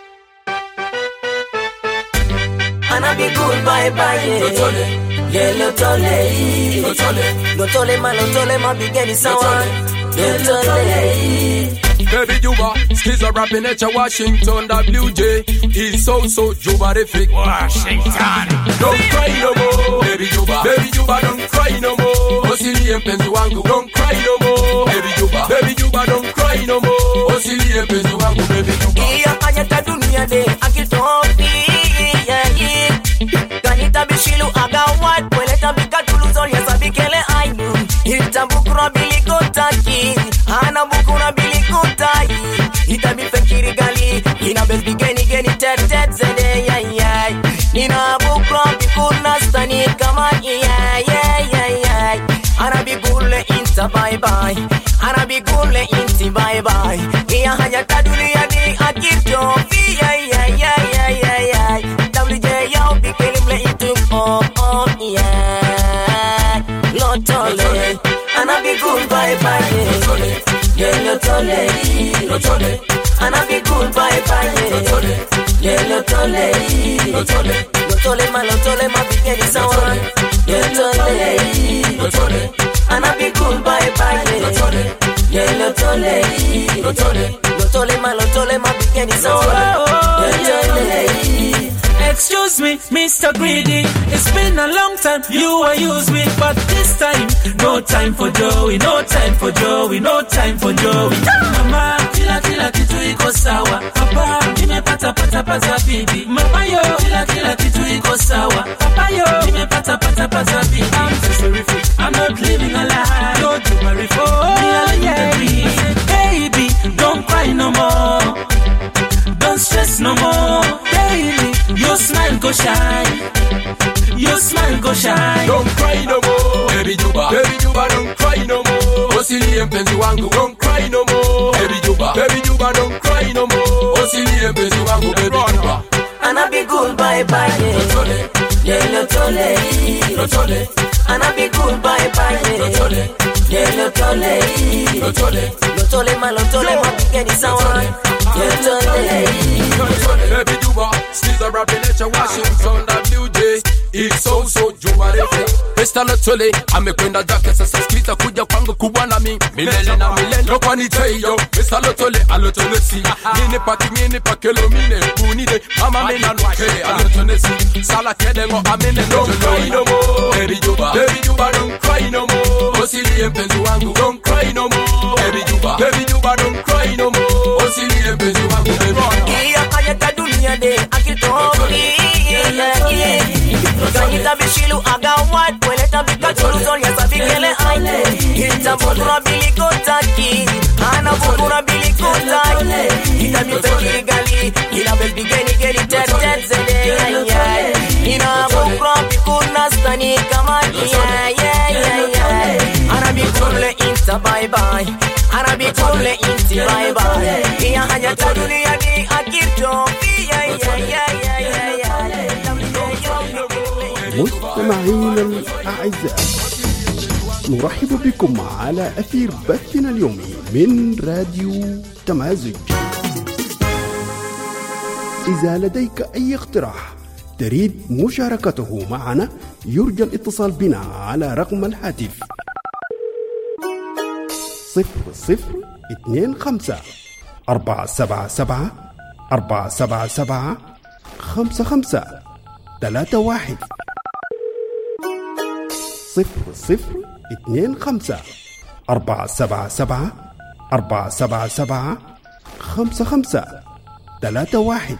S7: أنا بيقول باي باي يا لوتولي لوتولي ما لوتولي ما بيجاني سوا لوتولي.
S13: Baby Juba, skizzer rapping at your Washington W J. He's so so Jubarific. Washington. Don't cry no more, baby Juba. Baby Juba, don't cry no more. Osili mpenzi wangu, don't cry no more, baby Juba. Baby Juba, don't cry no more. Osili mpenzi wangu, baby Juba.
S7: Iya kanyata dunia de akitopi, yeah yeah. Kanita bishilu agawat, kweleta bikatulu zoya sabikele ainu. Itabukura bilikotaki, ana bukura bilikotaki. Itabifekiri gali, ina bezbi geni geni tet tet zede ya ya. Ina bukura bikuna stani kama ya ya ya ya. Arabi gule inta bye bye, Arabi gule inti bye bye. Iya hanya tadulia di akito fi ya ya ya ya ya ya. W J yao bikelimle itu oh oh yeah. Lotole. Lotole, Lotole, and I be cool bye bye. Lotole, Lotole, Lotole, Lotole, my Lotole, my big is on. Lotole, Lotole, and I be cool bye bye. Lotole, Lotole, Lotole, Lotole, my Lotole, my big is on. Lotole.
S20: Excuse me, Mister Greedy, it's been a long time you were use me, but this time, no time for Joey, no time for Joey, no time for Joey. Mama, kila kila kitu iko sawa, papa, nimepata pata pata bibi. Mama yo, kila kila kitu iko sawa, papa yo, nimepata pata pata bibi. I'm so terrific, I'm not living a lie, don't you worry for me, I yeah. Baby, don't cry no more, don't stress no more, baby. Your smile go shine, your smile go shine.
S13: Don't cry no more, baby Juba, baby Juba, don't cry no more. Osili mpenzi wangu, don't cry no more, baby Juba, baby Juba, don't cry no more. Osili mpenzi wangu, baby Juba.
S7: And I be good bye bye. Lotole, yeah, Lotole, Lotole, and I be good bye bye. Lotole, yeah, Lotole, Lotole, Lotole, my Lotole, my big is on. Lotole,
S13: baby Juba, Caesar rapping at your Washington W J. It's so so Juba refe. Mister Lotole, amekwenda jake sasa skita kuja kwangu kubwa na mimi. Milele na milele no kwani teyo. Mister Lotole, Alotole si. Mini paki mini pakelo mine bunide. Mama mena nuke Alotole si. Sala kede ngo amene don't cry no more. Baby Juba, baby Juba don't cry no more. Osili mpenzi wangu don't cry no more. Baby Juba, baby Juba don't cry no more. Osili mpenzi wangu baby Juba.
S7: Iya kaya ta dunia de akitoki. Kanyita bishilu agawad Kweleta bika chuluzol ya sabikele aine Ita bukura biliko taki Ana bukura biliko taki Ita bitaki gali Ina belbigeni geli tet tet zede Ina bukura bikuna stani kama Yeah yeah yeah yeah Ana bikule inta bye bye Ana bikule inti bye bye Iya hanya ta dunia di akirto Yeah yeah yeah yeah yeah yeah
S5: مستمعينا الأعزاء، نرحب بكم على أثير بثنا اليومي من راديو تمازج. إذا لديك أي اقتراح تريد مشاركته معنا يرجى الاتصال بنا على رقم الهاتف صفر صفر اثنين خمسة أربعة سبعة سبعة أربعة سبعة سبعة خمسة خمسة ثلاثة واحد صفر صفر اثنين خمسة أربعة سبعة سبعة أربعة سبعة سبعة خمسة خمسة ثلاثة واحد.